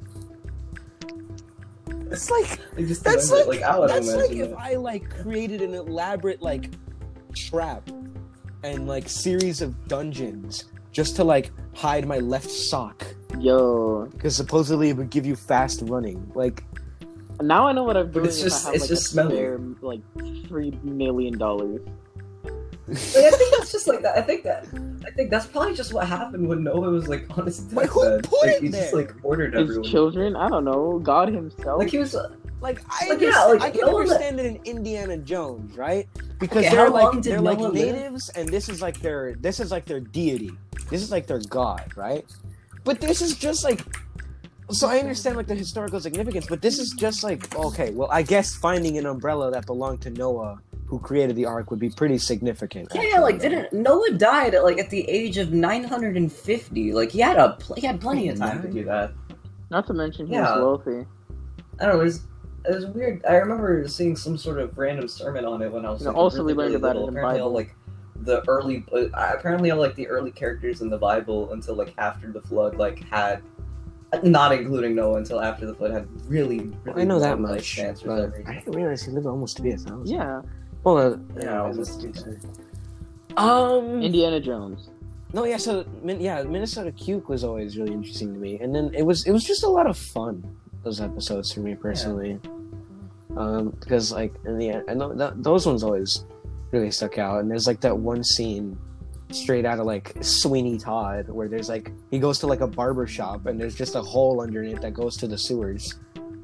It's like I just that's remember like, it, like I would that's like imagine if that. I like created an elaborate like trap and like series of dungeons just to like hide my left sock Yo, because supposedly it would give you fast running. Like now I know what I'm But doing it's if just- I have it's like just a smelly. spare like three million dollars. Like, I think that's just like that. I think that. I think that's probably just what happened when Noah was like on his Wait, who deathbed. put Like, it he just there? like ordered His everyone. children, I don't know, God himself. Like he was. Uh, like I Like, yeah, understand, like, I can Noah- understand it in Indiana Jones, right? Because Okay, they're how long like did they're like Noah live? natives and this is like their this is like their deity. This is like their god, right? But this is just like so I understand like the historical significance, but this is just like okay, well I guess finding an umbrella that belonged to Noah who created the ark would be pretty significant. yeah, actually. like didn't Noah died at like at the age of nine hundred and fifty? Like he had a pl- he had plenty of time to do that. Not to mention he Yeah. was wealthy. I don't know. It was, it was weird. I remember seeing some sort of random sermon on it when I was You know, like, also really, we learned really about it little. in the Apparently, all, Bible. like the early, uh, apparently all like the early characters in the Bible until like after the flood, like had, not including Noah, until after the flood had really, really I know that long much, lifespans for but some reason. I didn't realize he lived almost to be a thousand. Yeah, Well, uh, Yeah, yeah, it was- um, Indiana Jones. No, yeah. So, Min- yeah, Minnesota Cuke was always really interesting to me, and then it was it was just a lot of fun. Those episodes for me personally, um, because like in the end, I know th- those ones always really stuck out. And there's like that one scene straight out of like Sweeney Todd where there's like he goes to like a barber shop and there's just a hole underneath that goes to the sewers.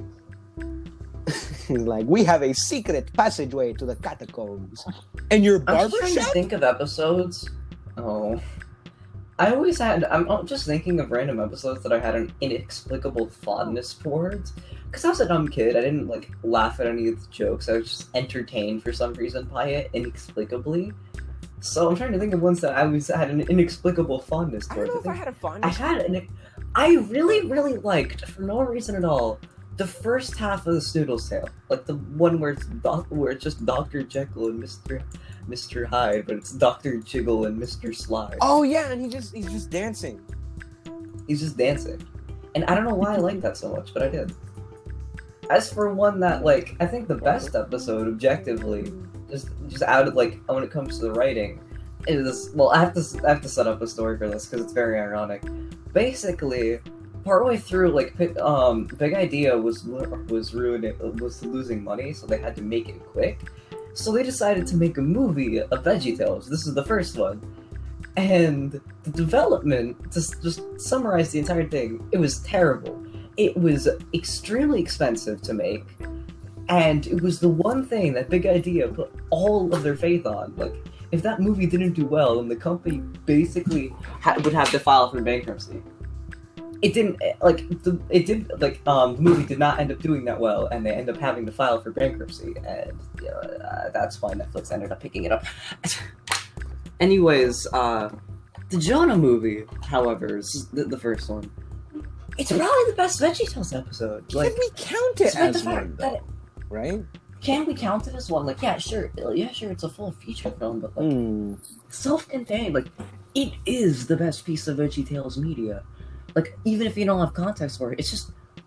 He's like, we have a secret passageway to the catacombs, and your I'm barber just trying to shop. think of episodes. Oh. I always had. I'm just thinking of random episodes that I had an inexplicable fondness towards. Because I was a dumb kid. I didn't like laugh at any of the jokes. I was just entertained for some reason by it inexplicably. So I'm trying to think of ones that I always had an inexplicable fondness I don't towards. know if I think had a fond. I had an. I really, really liked, for no reason at all, the first half of the Snoodles Tale. Like the one where it's doc, where it's just Doctor Jekyll and Mister Mister Hyde, but it's Doctor Jiggle and Mister Sly. Oh yeah, and he just he's just dancing. He's just dancing. And I don't know why I like that so much, but I did. As for one that, like, I think the best episode, objectively, just just out of, like, when it comes to the writing, is, well, I have to I have to set up a story for this, because it's very ironic. Basically, partway through, like, Pi- um, Big Idea was was ruining, was losing money, so they had to make it quick. So they decided to make a movie of VeggieTales. This is the first one. And the development, to s- just summarize the entire thing, it was terrible. It was extremely expensive to make, and it was the one thing that Big Idea put all of their faith on. Like, if that movie didn't do well, then the company basically ha- would have to file for bankruptcy. It didn't, eh, like, the, it did, like, um, the movie did not end up doing that well, and they end up having to file for bankruptcy, and, you know, uh, that's why Netflix ended up picking it up. Anyways, uh, the Jonah movie, however, is the, the first one. It's probably the best VeggieTales episode. Like, Can we count it despite the as one, fact that though? it, Right? can we count it as one? Like, yeah, sure, yeah, sure, it's a full feature film, but like, Hmm. self-contained, like, it is the best piece of VeggieTales media. Like, even if you don't have context for it, it's just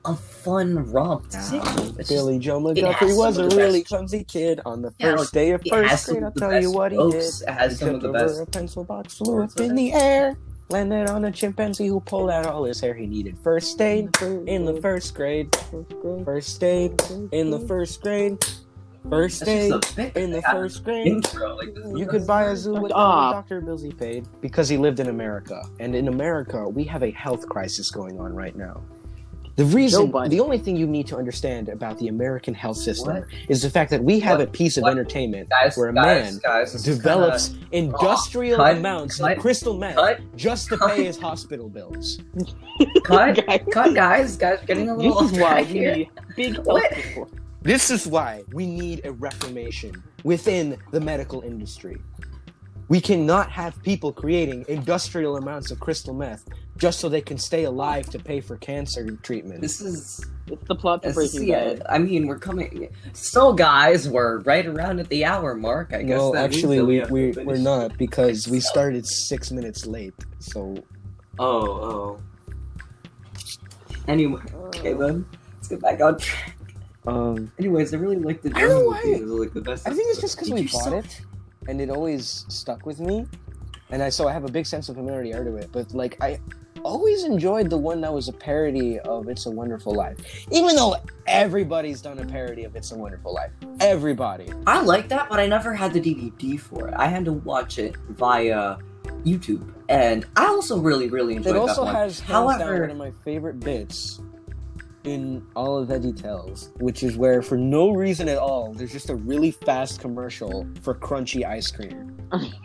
a fun romp to sing. It's Billy just, Joe it McGuffrey has was some a of the really best- clumsy kid on the Yeah, first day of it has first some grade. of I'll the tell you best what he did. jokes. It has He some of tripped the over best. a pencil box, flew up in the air, landed on a chimpanzee who pulled out all his hair. He needed first aid in the first grade. First aid in the first grade. First That's aid just a bit in the they have first grade. intro. Like, this is You the could best buy a part. zoo with Ah. what Doctor Bills he paid because he lived in America, and in America we have a health crisis going on right now. The reason, Joe Biden. the only thing you need to understand about the American health system What? is the fact that we have What? a piece of What? entertainment Guys, where a guys, man guys, this is develops kinda- industrial cut, amounts cut, of crystal meth cut, just to cut. pay his hospital bills. cut, Guys. cut, guys, guys, getting a little This is off why track we here. need big health What? reform. This is why we need a reformation within the medical industry. We cannot have people creating industrial amounts of crystal meth just so they can stay alive to pay for cancer treatment. This is, It's the plot to this is Breaking yeah, Bad. I mean, we're coming. So, guys, we're right around at the hour mark. I guess. No, that means actually, that we, have to we, finish. we're not because we started six minutes late. So, Oh, oh. Anyway, okay then, let's get back on track. um, Anyways, I really like the I don't know drum why- movie. It was like the best. I think it's just because Did we you bought saw- it, and it always stuck with me, and I so I have a big sense of familiarity to it. But like, I always enjoyed the one that was a parody of "It's a Wonderful Life," even though everybody's done a parody of "It's a Wonderful Life." Everybody. I like that, but I never had the D V D for it. I had to watch it via YouTube, and I also really, really enjoyed It also that one. has hands down However, one of my favorite bits in all of VeggieTales, which is where, for no reason at all, there's just a really fast commercial for crunchy ice cream.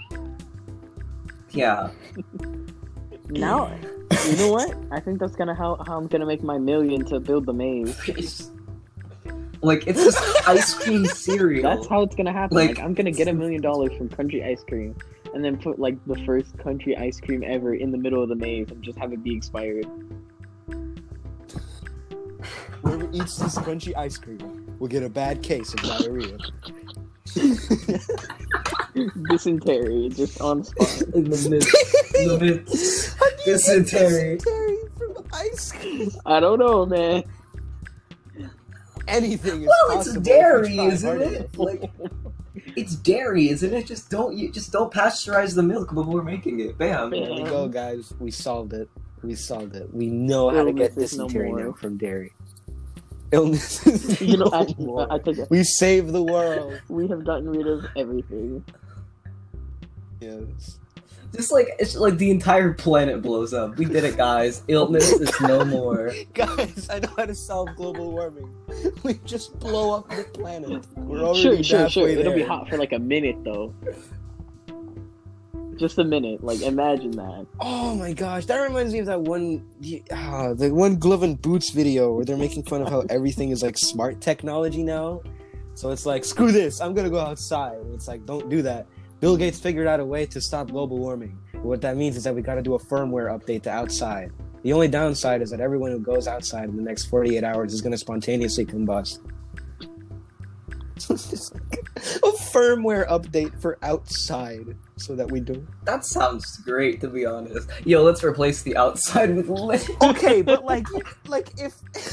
yeah, Now, you know what? I think that's gonna how how I'm gonna make my million to build the maze. it's, like it's just ice cream cereal. That's how it's gonna happen. Like- Like, I'm gonna get a million dollars from country ice cream, and then put like the first country ice cream ever in the middle of the maze, and just have it be expired. Whoever eats this crunchy ice cream will get a bad case of diarrhea. Dysentery, just on spot. in the midst, in the midst. Dysentery. Dysentery from ice cream. I don't know, man. Anything is Well, it's possible. dairy, if you try isn't hard it? enough. Like, it's dairy, isn't it? Just don't you just don't pasteurize the milk before making it. Bam. There we go, guys. We solved it. We solved it. We know how to get Illness is no dysentery more. now from dairy. Illness is You know, no actually, more. I think We saved the world. we have gotten rid of everything. Yes. Just like it's like the entire planet blows up. We did it, guys. Illness is no more. Guys, I know how to solve global warming. We just blow up the planet. We're already Sure, sure, sure. halfway It'll be there. hot for like a minute though. Just a minute. Like imagine that. Oh my gosh, that reminds me of that one, uh, the one Glove and Boots video where they're making fun of how everything is like smart technology now. So it's like, screw this, I'm gonna go outside. And it's like, don't do that. Bill Gates figured out a way to stop global warming. What that means is that we gotta do a firmware update to outside. The only downside is that everyone who goes outside in the next forty-eight hours is gonna spontaneously combust. So it's just like a firmware update for outside so that we don't. That sounds great, to be honest. Yo, let's replace the outside with lit. Okay, but like, like if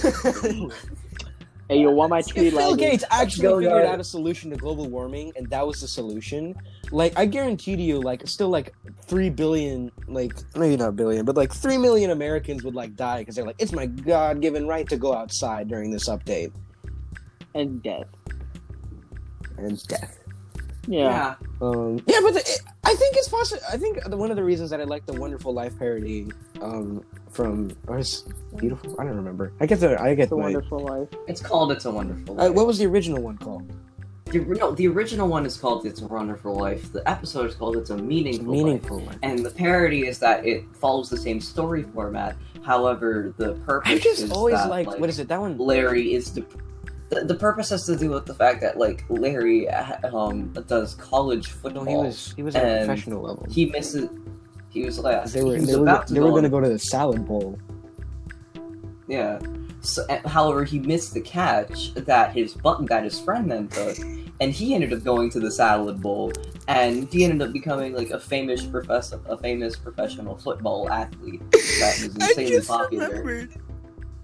Hey, yo, want my tree if Bill lagging? Gates actually Go, figured guys. out a solution to global warming, and that was the solution, like I guarantee to you, like still like three billion, like maybe not billion, but like three million Americans would like die because they're like, it's my God-given right to go outside during this update, And death. and death. Yeah. Um, yeah, but the, it, I think it's possible. I think the, one of the reasons that I like the Wonderful Life parody um, from or is Beautiful. I don't remember. I get the I get It's a my. wonderful life. It's called It's a Wonderful Uh, Life. what was the original one called? The, no, the original one is called It's a Wonderful Life. The episode is called It's a Meaningful, Life. Meaningful one. And the parody is that it follows the same story format. However, the purpose I just is always that, like, like what is it? That one. Larry is the, the the purpose has to do with the fact that like Larry uh, um does college football. No, he was he was at a and professional level. He misses. He was like They were he was they were, about to they were go going to on- go to the salad bowl. Yeah. So, uh, however, he missed the catch that his button that his friend then took, and he ended up going to the salad bowl, and he ended up becoming like a famous professor, a famous professional football athlete that was insanely popular.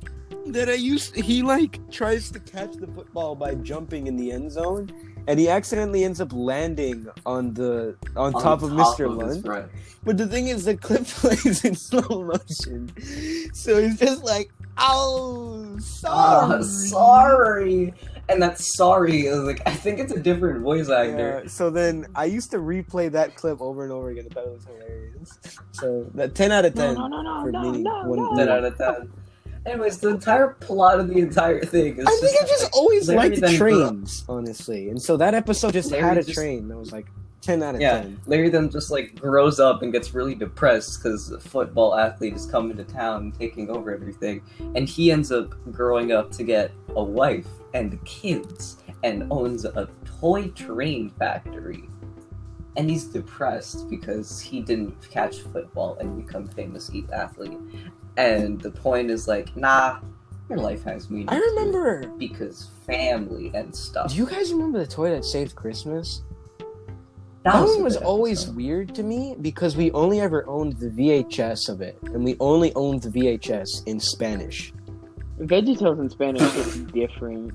that I used. He like tries to catch the football by jumping in the end zone, and he accidentally ends up landing on the on, On top of Mister of his Lunt. friend. But the thing is, the clip plays in slow motion, so he's just like, "Oh, sorry, Ah, sorry. And that sorry is like, I think it's a different voice actor. Yeah, so then I used to replay that clip over and over again. I thought it was hilarious. So that ten out of ten No, no, no, for no, me. no, one, no. ten out of ten. Anyways, the entire plot of the entire thing is I think I just always Larry liked then trains, honestly, and so that episode just Larry had a just- train. That was like ten out of Yeah, ten. Larry then just like grows up and gets really depressed because a football athlete is coming to town and taking over everything, and he ends up growing up to get a wife and kids and owns a toy train factory. And he's depressed because he didn't catch football and become a famous athlete. And the point is like, nah, your life has meaning. I remember. because family and stuff. Do you guys remember the toy that saved Christmas? That That was one a was good always episode. weird to me because we only ever owned the V H S of it, and we only owned the V H S in Spanish. VeggieTales in Spanish is different.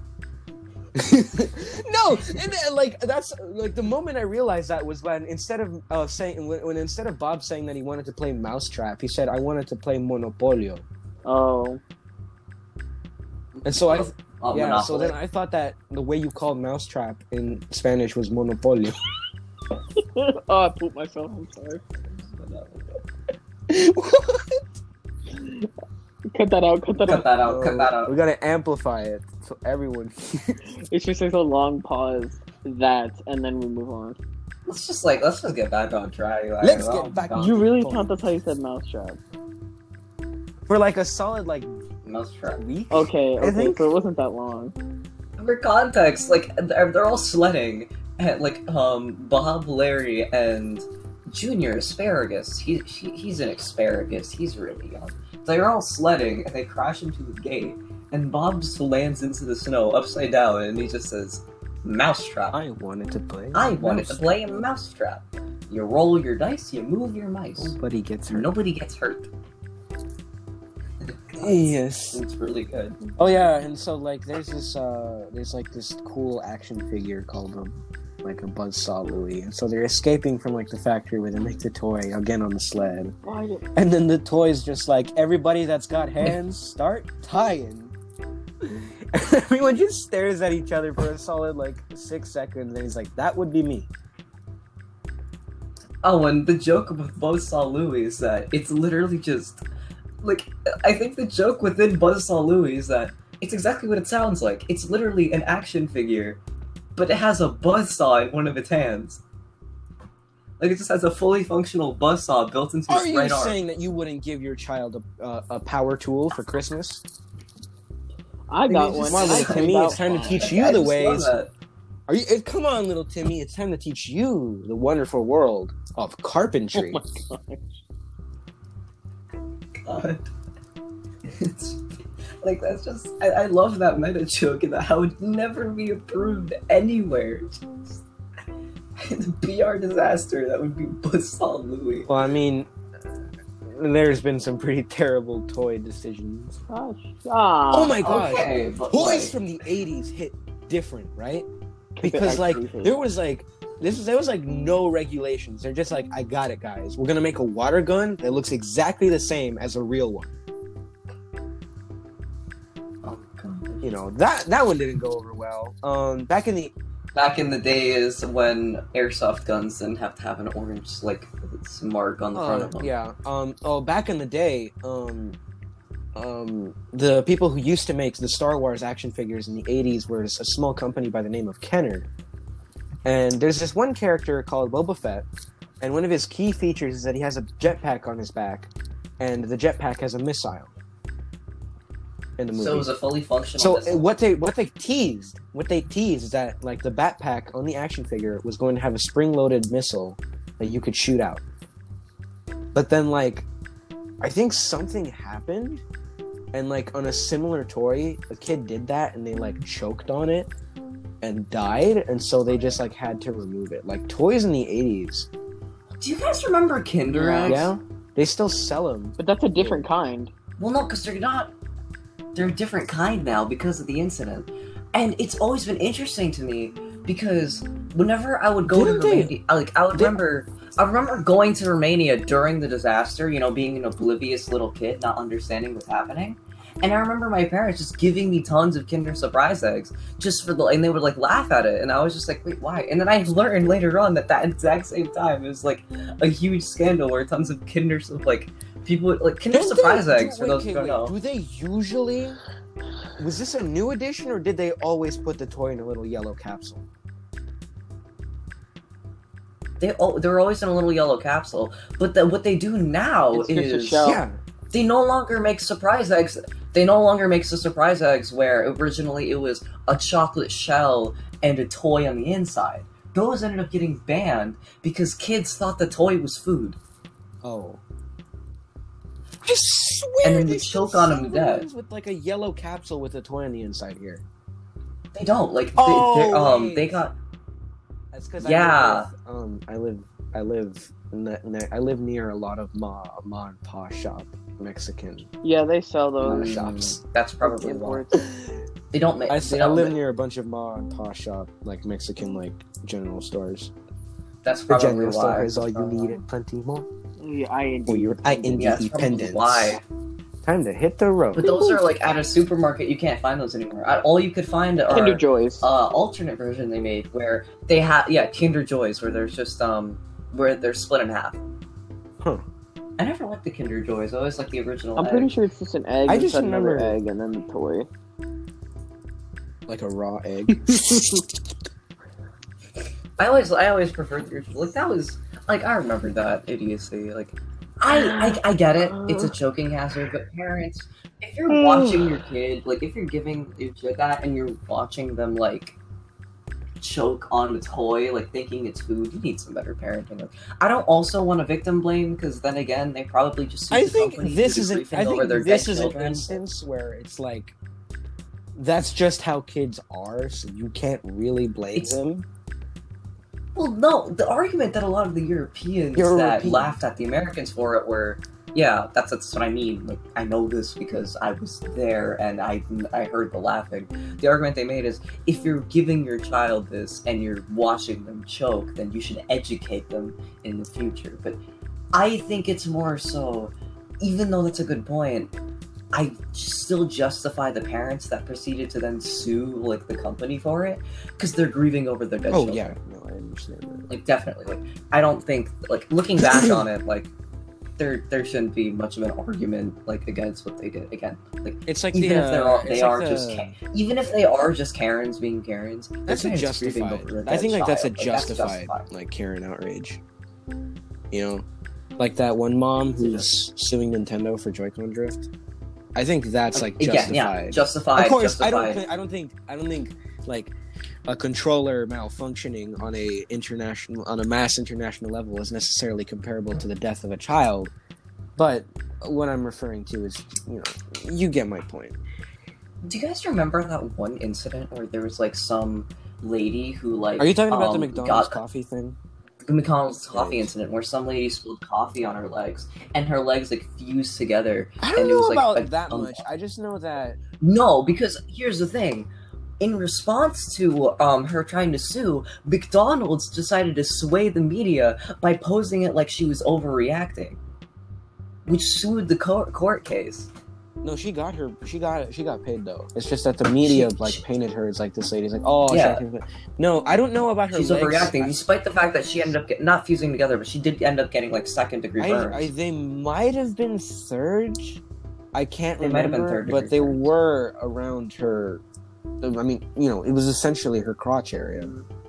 No, and uh, like that's like the moment I realized that was when instead of uh, saying when, when instead of Bob saying that he wanted to play Mousetrap, he said I wanted to play Monopolio, Oh. and so I Oh, yeah, so Monopoly. then I thought that the way you called Mousetrap in Spanish was Monopolio. Oh, I pooped myself. I'm sorry. Cut that out. Cut that Cut out. that out. Cut that Uh, out. We gotta amplify it so everyone. It's just like a long pause. That, and then we move on. Let's just like let's just get back on track. Like, Let's oh, get back God. on- You really Fine. thought that's how you said mousetrap? For like a solid like Mousetrap. week. Okay, I okay, think- so it wasn't that long. For context, like they're, they're all sledding, and like um Bob, Larry, and Junior Asparagus. He, he he's an asparagus. He's really young. They're all sledding, and they crash into the gate. And Bob just lands into the snow upside down, and he just says, "Mousetrap." I wanted to play. I wanted to play a mousetrap. You roll your dice, you move your mice. Nobody gets hurt. Nobody gets hurt. Yes. It's really good. Oh yeah, and so like there's this uh there's like this cool action figure called um like a Buzzsaw Louie, and so they're escaping from like the factory where they make the toy again on the sled, Why did... and then the toy's just like everybody that's got hands start tying. Everyone just stares at each other for a solid like six seconds, and he's like, "That would be me." Oh, and the joke with Buzzsaw Louie is that it's literally just like I think the joke within Buzzsaw Louie is that it's exactly what it sounds like. It's literally an action figure, but it has a buzzsaw in one of its hands. Like it just has a fully functional buzzsaw built into Are its you right arm. saying that you wouldn't give your child a uh, a power tool for Christmas? I got Maybe one. just one I little turned Timmy, out it's time to fine. teach I you the just love ways. that. Are you? eh, Come on, little Timmy! It's time to teach you the wonderful world of carpentry. Oh my god. God. It's like that's just I, I love that meta joke and how it would never be approved anywhere. Just, the P R disaster that would be Buzzsaw Louie. Well, I mean, there's been some pretty terrible toy decisions. Gosh. Ah. Oh my god! Okay, but Toys like, from the eighties hit different, right? Keep it Because like actually hit. there was like this there was like no regulations. They're just like, I got it, guys. We're gonna make a water gun that looks exactly the same as a real one. oh god. You know that that one didn't go over well. Um, back in the Back in the days when airsoft guns didn't have to have an orange like mark on the front Oh, of them. yeah. Um. Oh, back in the day, um, um, the people who used to make the Star Wars action figures in the eighties were a small company by the name of Kenner. And there's this one character called Boba Fett, and one of his key features is that he has a jetpack on his back, and the jetpack has a missile. In the movie. So it was a fully functional. So missile. uh, what they what they teased, what they teased is that like the backpack on the action figure was going to have a spring-loaded missile that you could shoot out. But then like, I think something happened, and like on a similar toy, a kid did that and they like choked on it and died, and so they just like had to remove it. Like toys in the eighties, Do you guys remember Kinder Eggs? yeah, they still sell them. But that's a different kind. Well, no, because they're not. they're a different kind now because of the incident. And it's always been interesting to me because whenever I would go Didn't to they- Romania, like I would Did- remember, I remember going to Romania during the disaster. You know, being an oblivious little kid, not understanding what's happening. And I remember my parents just giving me tons of Kinder Surprise eggs just for the, and they would like laugh at it, and I was just like, wait, why? And then I learned later on that that exact same time it was like a huge scandal where tons of Kinder Sur- like people like Kinder Don't Surprise they- eggs do- for wait, those who okay, don't wait, know. Do they usually? Was this a new edition, or did they always put the toy in a little yellow capsule? They oh, they're always in a little yellow capsule, but the, what they do now It's just a is shell. Yeah. they no longer make surprise eggs. They no longer make the surprise eggs where originally it was a chocolate shell and a toy on the inside. Those ended up getting banned because kids thought the toy was food. Oh. I swear. And then they you still choke on 'em sell to the death. ones with like a yellow capsule with a toy on the inside here. They don't like. They, Oh, they're, um, wait. they got. That's because Yeah. I live with, um I live I live ne- ne- I live near a lot of ma ma and pa shop Mexican Yeah, they sell uh, those. shops. That's probably why. imports. They don't make. I, they s- I don't live make- near a bunch of ma and pa shop like Mexican like general stores. That's The probably general why. store has all That's you probably need why. and plenty more. Yeah, I N D. For your I N D Yeah, that's probably dependence. why. Time to hit the road. But those are like at a supermarket. You can't find those anymore. Uh, All you could find are Kinder Joys. uh, alternate version they made where they have yeah Kinder Joys where there's just um where they're split in half. Huh. I never liked the Kinder Joys. I always liked the original. I'm egg. pretty sure it's just an egg I just inside another remember- egg and then the toy. Like a raw egg. I always I always preferred the original. Like that was like I remember that idiocy. Like I I, I get it. It's a choking hazard, but parents, if you're watching your kid, like if you're giving your kid that and you're watching them like choke on a toy, like thinking it's food, you need some better parenting. Like, I don't also want to victim blame because then again, they probably just sued I the think company this for is an, griefing I over think their this dead is an children. instance where it's like that's just how kids are, so you can't really blame It's- them. Well, no, the argument that a lot of the Europeans European. that laughed at the Americans for it were, yeah, that's that's what I mean. Like, I know this because I was there and I I heard the laughing. The argument they made is, if you're giving your child this and you're watching them choke, then you should educate them in the future. But I think it's more so, even though that's a good point, I still justify the parents that proceeded to then sue like the company for it because they're grieving over their dead Oh children. yeah, no, I understand that. Like definitely, like I don't think like looking back on it, like there there shouldn't be much of an argument like against what they did. Again, like It's like even the, if they're uh, all, they it's are like just the- Ka- even if they are just Karens being Karens, they're that's a parents grieving justified. over a I dead think like that's a child. Like, that's justified, justified. like Karen outrage. You know, like that one mom who's suing Nintendo for Joy-Con drift. I think that's like Again, justified. yeah, justified. Of course, justified. I don't. Think, I don't think. I don't think like a controller malfunctioning on a international, on a mass international level is necessarily comparable to the death of a child. But what I'm referring to is, you know, you get my point. Do you guys remember that one incident where there was like some lady who like Are you talking about the um, McDonald's got- coffee thing? the McDonald's coffee Right. incident where some lady spilled coffee on her legs and her legs like fused together. I don't and it know was, like, about a- that um, much. I just know that. No, because here's the thing. In response to um, her trying to sue, McDonald's decided to sway the media by posing it like she was overreacting, which sued the court, court case. No, she got her. She got. She got paid though. It's just that the media She- like she- painted her as like this lady's like, oh, Yeah. yeah. No, I don't know about her. She's legs. overreacting, despite the fact that she ended up get, not fusing together, but she did end up getting like second degree I, burns. I, they might have been third. I can't They might have remember, been third-degree but they burns. were around her. I mean, you know, it was essentially her crotch area.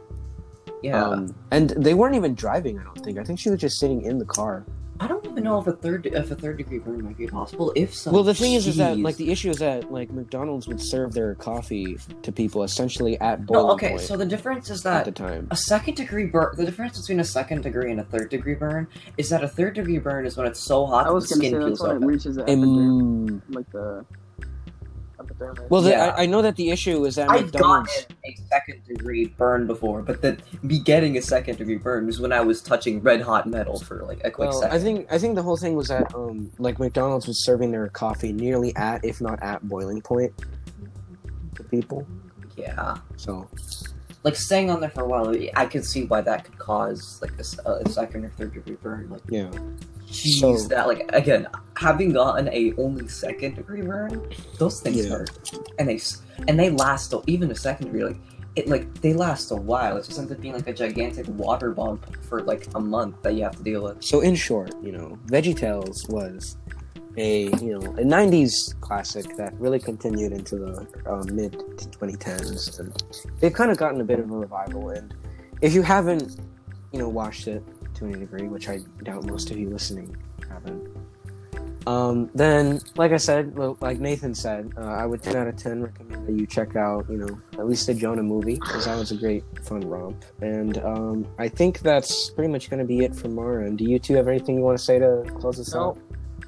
yeah, Um, and they weren't even driving. I don't think. I think she was just sitting in the car. I don't even know if a third if a third degree burn might be possible. If so, Well, the thing is, is that jeez. like the issue is that like McDonald's would serve their coffee to people essentially at boiling no, okay. point So the difference is at that the time. a second degree burn, the difference between a second degree and a third degree burn is that a third degree burn is when it's so hot I that the was gonna say skin that's peels when it open. reaches the epidermis, Um, like the. hypodermic. Well, the, Yeah. I, I know that the issue is that I've McDonald's. gotten a second degree burn before, but the me getting a second degree burn was when I was touching red hot metal for like a quick Well, second. I think I think the whole thing was that um, like McDonald's was serving their coffee nearly at, if not at, boiling point to people. Yeah, So like staying on there for a while, I could see why that could cause like a, s- a second or third degree burn. Like, yeah, jeez, So- that like again, having gotten a only second degree burn, those things Yeah. hurt, and they s- and they last a- even a second degree like. It like they last a while. It just ends up being like a gigantic water bump for like a month that you have to deal with. so in short, you know, VeggieTales was a you know a nineties classic that really continued into the uh, mid twenty tens, and they've kind of gotten a bit of a revival. And if you haven't, you know, watched it to any degree, which I doubt most of you listening haven't, um, then like I said, well, like Nathan said, uh, I would ten out of ten recommend that you check out, you know, at least the Jonah movie, because that was a great fun romp. And um, I think that's pretty much going to be it from our end. Do you two have anything you want to say to close this No. out?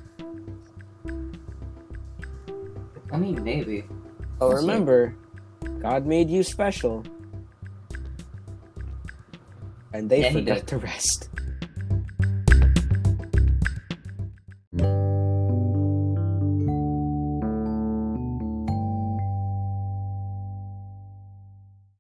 I mean, maybe. Oh, That's it. remember, God made you special, and they Yeah, he forgot did. the rest.